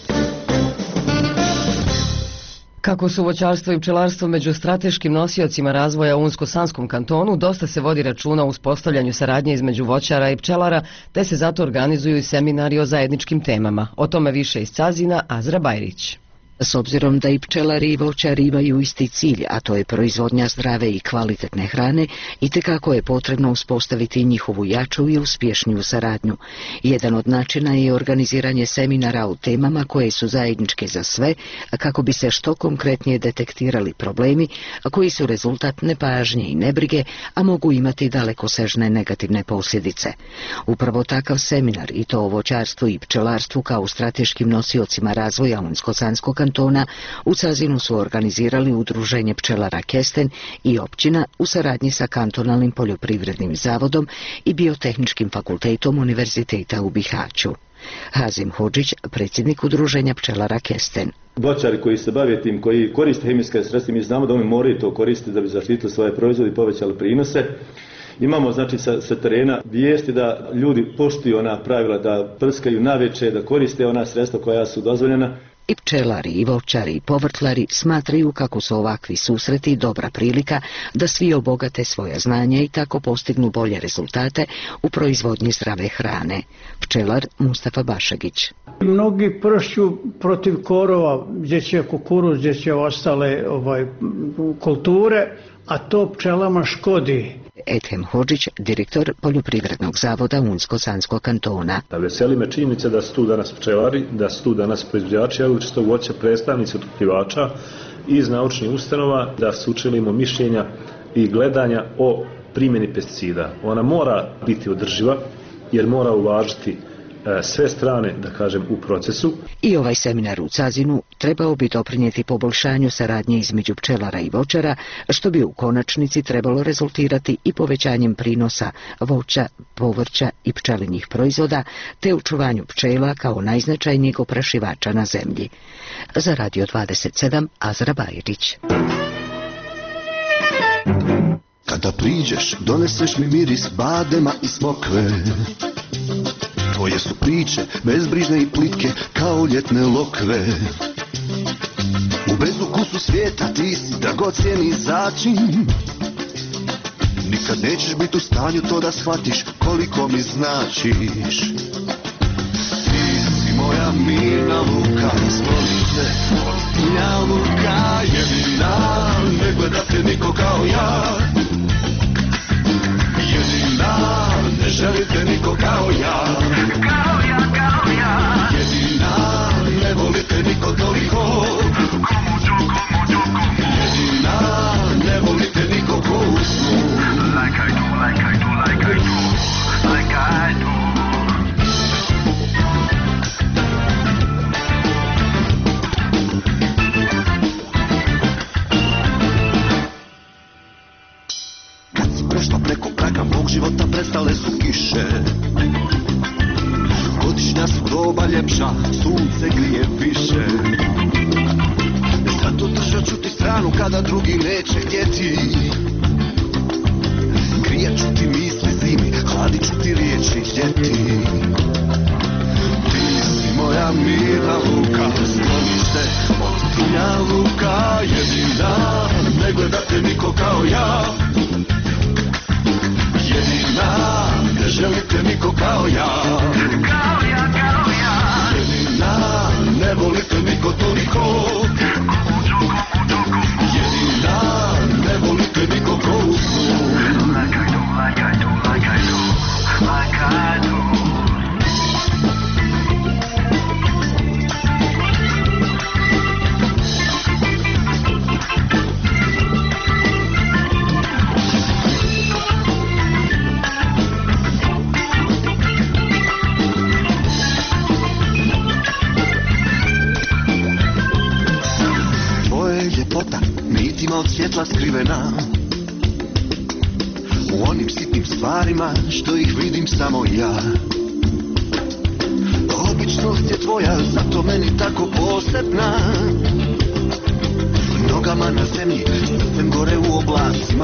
Kako su voćarstvo i pčelarstvo među strateškim nosiocima razvoja u Unsko-Sanskom kantonu, dosta se vodi računa o uspostavljanju saradnje između voćara i pčelara, te se zato organizuju i seminari o zajedničkim temama. O tome više iz Cazina, Azra Bajrić. S obzirom da i pčelari i voćari imaju isti cilj, a to je proizvodnja zdrave i kvalitetne hrane, itekako je potrebno uspostaviti njihovu jaču i uspješniju saradnju. Jedan od načina je organiziranje seminara o temama koje su zajedničke za sve, kako bi se što konkretnije detektirali problemi, koji su rezultat nepažnje i nebrige, a mogu imati dalekosežne negativne posljedice. Upravo takav seminar, i to o voćarstvu i pčelarstvu kao strateškim nosiocima razvoja Unsko-Sanskog kantona, u Cazinu su organizirali Udruženje pčelara Kesten i općina u saradnji sa kantonalnim poljoprivrednim zavodom i biotehničkim fakultetom Univerziteta u Bihaću. Hazim Hodžić, predsjednik Udruženja pčelara Kesten. Voćari koji se bave tim, koji koriste hemijska sredstva, mi znamo da oni moraju to koristiti da bi zaštitili svoje proizvode i povećali prinose. Imamo znači sa terena vijesti da ljudi poštuju ona pravila, da prskaju naveče, da koriste ona sredstva koja su dozvoljena. I pčelari, i voćari, i povrtlari smatraju kako su ovakvi susreti dobra prilika da svi obogate svoja znanja i tako postignu bolje rezultate u proizvodnji zdrave hrane. Pčelar Mustafa Bašagić. Mnogi pršću protiv korova, gdje će kukuruz, gdje će ostale kulture, a to pčelama škodi. Edhem Hodžić, direktor Poljoprivrednog zavoda Unsko-Sanskog kantona. Veseli me činjenica da su tu danas pčelari, da su tu danas proizvođači jabučnog voća, predstavnici otkupljivača iz naučnih ustanova, da su učelimo mišljenja i gledanja o primjeni pesticida. Ona mora biti održiva jer mora uvažiti sve strane, da kažem, u procesu. I ovaj seminar u Cazinu trebao bi doprinijeti poboljšanju saradnje između pčelara i voćara, što bi u konačnici trebalo rezultirati i povećanjem prinosa voća, povrća i pčelinjih proizvoda, te očuvanju pčela kao najznačajnijeg oprašivača na zemlji. Za Radio 27, Azra Bajrić. Kada priđeš, doneseš mi miris badema i smokve. Tvoje su priče, bezbrižne i plitke, kao ljetne lokve. U bezukusu svijeta ti si dragocjeni začin. Nikad nećeš biti u stanju to da shvatiš koliko mi značiš. Ti si moja mirna luka, sklonim se od jaluka. Jedina, ne gleda te niko kao ja. Jedina, ne želite niko kao ja. Jedina, ne volite niko toliko. Jedina, ne volite niko ko u snu. Like I do, like I do, like I do, like I do. Kad si prešla preko praga mog života, prestale su kiše. Godišnja su doba ljepša, sunce grije više. Zato držat ću ti stranu kada drugi neće htjeti. Grijat ću ti misli zimi, hladit ću ti riječi ljeti. Ti si moja mirna luka, sklonište od tunja luka. Jedina, ne gledate niko kao ja. Jedina, ne želite niko kao ja. Jedina, ne volite niko toliko. Jedina, ne volite niko ko u snu. Like I do, like I do, like I do, like I do. Od svjetla skrivena u onim sitnim stvarima što ih vidim samo ja. Običnost je tvoja, zato meni tako posebna. Nogama na zemlji, srcem gore u oblacima.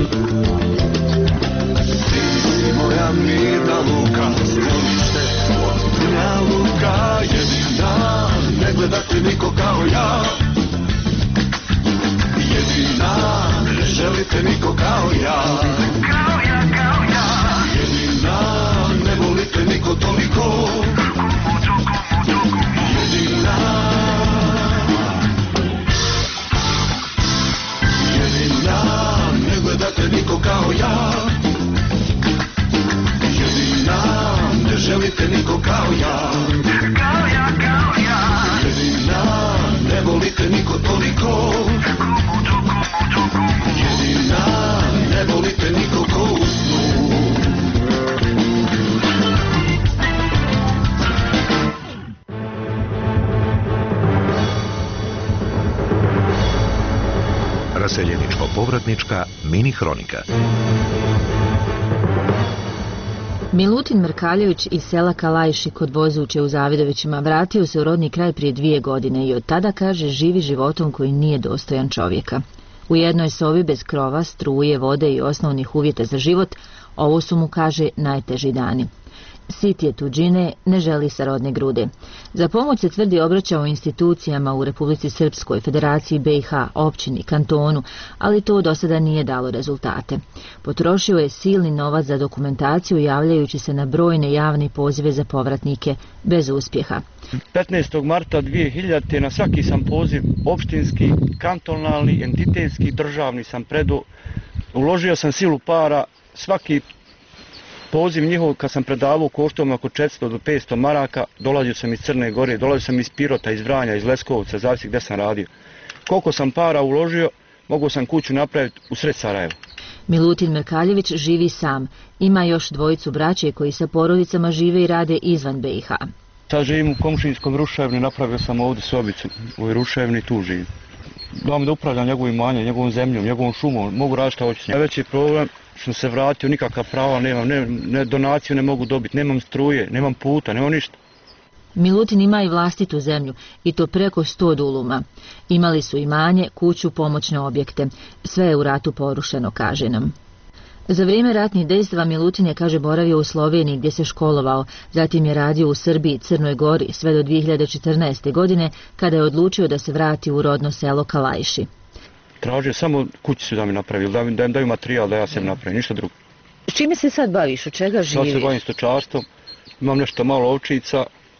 Ti si moja mirna luka, sklonište od tunja luka. Jedina, ne gledate niko kao ja. Jedina, ne želite niko kao ja. Jedina, ne volite niko toliko. Jedina, jedina, ne gledate niko kao ja. Jedina, ne želite niko kao ja. Jedina, ne volite niko toliko. Jedina, ne volite niko ko u snu. Raseljeničko-povratnička mini hronika. Milutin Mrkaljević iz sela Kalajši kod Vozuće u Zavidovićima vratio se u rodni kraj prije 2 godine i od tada, kaže, živi životom koji nije dostojan čovjeka. U jednoj sobi bez krova, struje, vode i osnovnih uvjeta za život Ovo su mu, kaže, najteži dani. Sit je tuđine, ne želi sarodne grude. Za pomoć se tvrdi obraćao institucijama u Republici Srpskoj, Federaciji BiH, općini, kantonu, ali to do sada nije dalo rezultate. Potrošio je silni novac za dokumentaciju javljajući se na brojne javne pozive za povratnike, bez uspjeha. 15. marta 2000. na svaki sam poziv opštinski, kantonalni, entitetski, državni sam predao. Uložio sam silu para, svaki poziv njihov kad sam predavao koštao me oko 400 do 500 maraka, dolazio sam iz Crne Gore, dolazio sam iz Pirota, iz Vranja, iz Leskovca, zavisi gdje sam radio. Koliko sam para uložio, mogao sam kuću napraviti u sred Sarajeva. Milutin Merkaljević živi sam. Ima još dvojicu braće koji sa porodicama žive i rade izvan BiH. Sad živim u komšinskom Ruševni, napravio sam ovdje sobicu. U ovoj Ruševni tu živim. Dao mi da upravljam njegovim imanjem, njegovom zemljom, njegovom šumom, mogu raditi šta hoću s njim. Najveći problem što sam se vratio, nikakva prava nemam, ne donaciju ne mogu dobiti, nemam struje, nemam puta, nemam ništa. Milutin ima i vlastitu zemlju, i to preko 100 duluma. Imali su imanje, kuću, pomoćne objekte. Sve je u ratu porušeno, kaže nam. Za vrijeme ratnih dejstava Milutin je, kaže, boravio u Sloveniji gdje se školovao, zatim je radio u Srbiji, Crnoj Gori, sve do 2014. godine, kada je odlučio da se vrati u rodno selo Kalajši. Tražio samo kućicu da mi napravili, da im daju materijal da ja se napravim, ništa drugo. S čime se sad baviš, od čega živiš? Sad se bavim stočarstvom, imam nešto malo ovčica,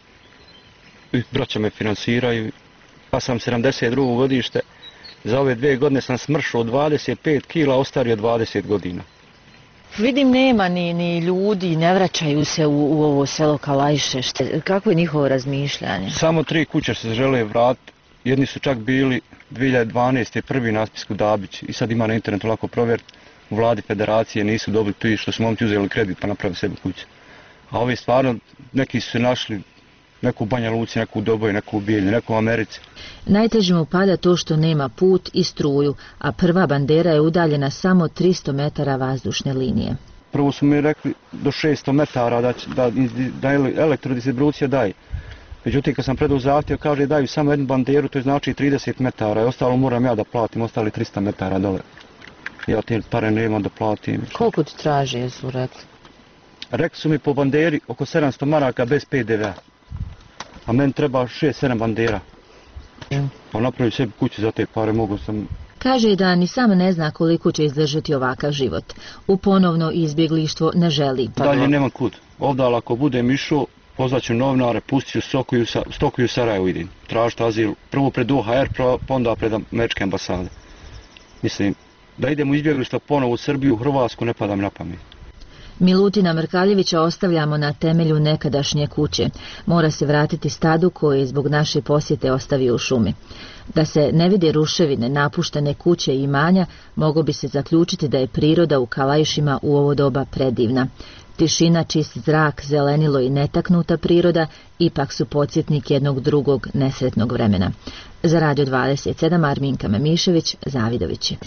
braća me finansiraju. Ja sam 72. godište, za ove 2 godine sam smršao 25 kila, ostario 20 godina. Vidim, nema ni ljudi, ne vraćaju se u ovo selo Kalajše. Kako je njihovo razmišljanje? Samo 3 kuće se žele vratiti. Jedni su čak bili 2012. prvi na spisku Dabić i sad ima na internetu lako provjeriti. U vladi federacije nisu dobili to što su momci uzeli kredit pa napravili sebi kuće. A ovi stvarno, neki su se našli, neku u Banja Luci, neku u Doboju, neku u Bijeljni, neku u Americi. Najteže mu pada to što nema put i struju, a prva bandera je udaljena samo 300 metara vazdušne linije. Prvo su mi rekli do 600 metara da elektrodistribucija daje. Međutim, kad sam predao zahtjev, kaže daju samo jednu banderu, to je znači 30 metara, i ostalo moram ja da platim, ostali 300 metara dole. Ja te pare nemam da platim. Koliko ti traži, jesu rekli? Rekli su mi po banderi oko 700 maraka bez PDV-a, a meni treba 6-7 bandera. Pa napravim sebi kući za te pare, mogu sam... Kaže da ni sam ne zna koliko će izdržati ovakav život. U ponovno izbjeglištvo ne želi. Dalje nemam kud. Ovdje ako budem išao, pozvaću novinare, pustit ću stoku u Sarajevu idem. Tražiti azil, prvo pred UHR, pa onda pred američke ambasade. Mislim, da idem u izbjeglištvo ponovo u Srbiju, u Hrvatsku, ne pada mi na pamet. Milutina Merkaljevića ostavljamo na temelju nekadašnje kuće. Mora se vratiti stadu koje je zbog naše posjete ostavio u šumi. Da se ne vide ruševine, napuštene kuće i imanja, moglo bi se zaključiti da je priroda u Kalajšima u ovo doba predivna. Tišina, čist zrak, zelenilo i netaknuta priroda ipak su podsjetnik jednog drugog nesretnog vremena. Za Radio 27 Arminka Memišević, Zavidovići.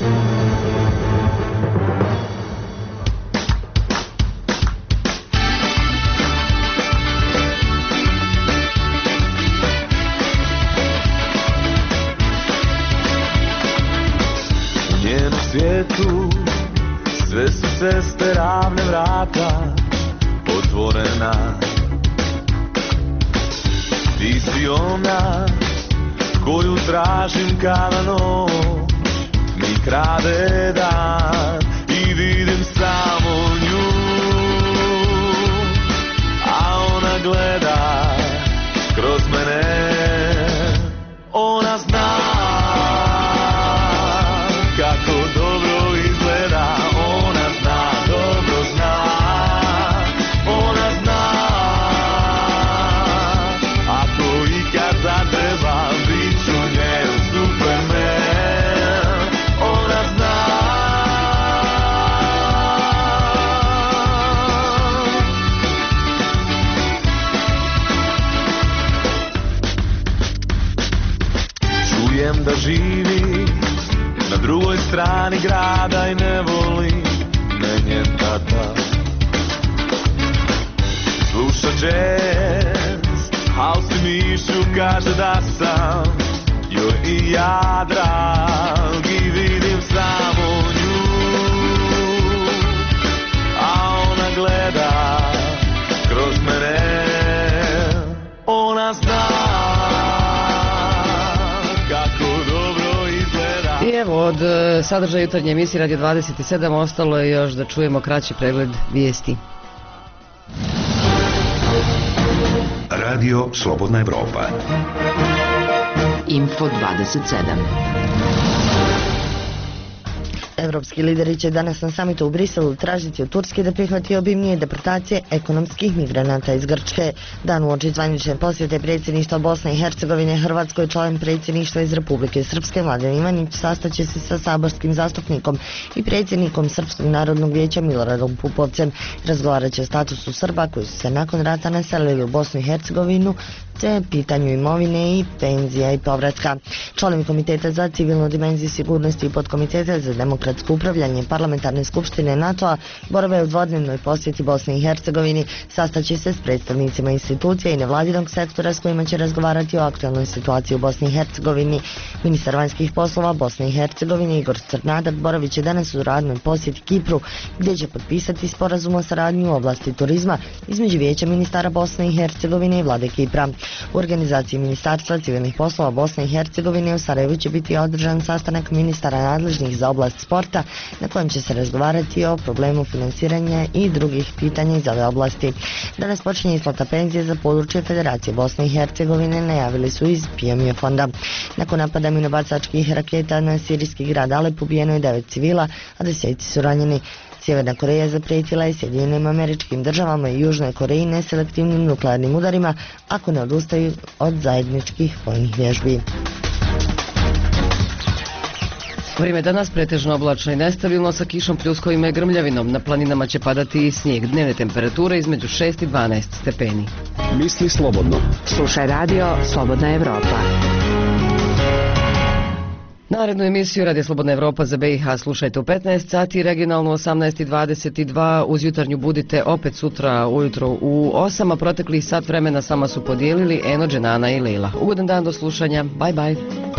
Svijetu sve su ceste ravne, vrata otvorena. Ti si ona koju tražim kada noć mi krade dan i vidim samo nju, a ona gleda kroz mene. Ona zna kako dobro izgleda, ona zna, dobro zna, ona zna. Ako ikad zatreba, bit ću njen Superman. Ona zna. Čujem da živi na drugoj strani grada i ne voli me njen tata. Sluša jazz, a u smišu kaže da sam joj i ja drag i vidim samo nju, a I evo, od sadržaja jutarnje emisije Radio 27 ostalo je još da čujemo kraći pregled vijesti. Radio Slobodna Evropa. Info 27. Evropski lideri će danas na samitu u Briselu tražiti od Turske da prihvati obimnije deportacije ekonomskih migranata iz Grčke. Dan uoči zvanične posjete predsjedništva Bosne i Hercegovine Hrvatskoj, član predsjedništva iz Republike Srpske Mladen Ivanić sastaće se sa saborskim zastupnikom i predsjednikom Srpskog narodnog vijeća Miloradom Pupovcem. Razgovarat će o statusu Srba koji su se nakon rata naselili u Bosnu i Hercegovinu, te pitanju imovine i penzija i povratka. Članovi Komiteta za civilnu dimenziju sigurnosti i podkomiteta za demokratsko upravljanje Parlamentarne skupštine NATO-a borave u dvodnevnoj posjeti Bosni i Hercegovini, sastaće se s predstavnicima institucija i nevladinog sektora s kojima će razgovarati o aktualnoj situaciji u Bosni i Hercegovini. Ministar vanjskih poslova Bosne i Hercegovine Igor Crnadak boravit će danas u radnoj posjeti Kipru, gdje će potpisati sporazum o saradnji u oblasti turizma između Vijeća ministara Bosne i Hercegovine i vlade Kipra. U organizaciji Ministarstva civilnih poslova Bosne i Hercegovine u Sarajevu će biti održan sastanak ministara nadležnih za oblast sporta, na kojem će se razgovarati o problemu financiranja i drugih pitanja iz ove oblasti. Danas počinje isplata penzije za područje Federacije Bosne i Hercegovine, najavili su iz PMO fonda. Nakon napada minobacačkih raketa na sirijski grad Alep ubijeno je 9 civila, a 10 su ranjeni. Sjeverna Koreja zaprijetila je Sjedinjenim Američkim Državama i Južnoj Koreji neselektivnim nuklearnim udarima ako ne odustaju od zajedničkih vojnih vježbi. Vrijeme danas pretežno oblačno i nestabilno sa kišom, pljuskovima i grmljavinom. Na planinama će padati i snijeg. Dnevne temperature između 6 i 12 stepeni. Misli slobodno. Slušaj radio Slobodna Evropa. Narednu emisiju Radio Slobodna Evropa za BiH slušajte u 15 sati, regionalnu 18:22, uz jutarnju budite opet sutra ujutro u 8, a proteklih sat vremena sama su podijelili Eno, Dženana i Lila. Ugodan dan, do slušanja, bye bye.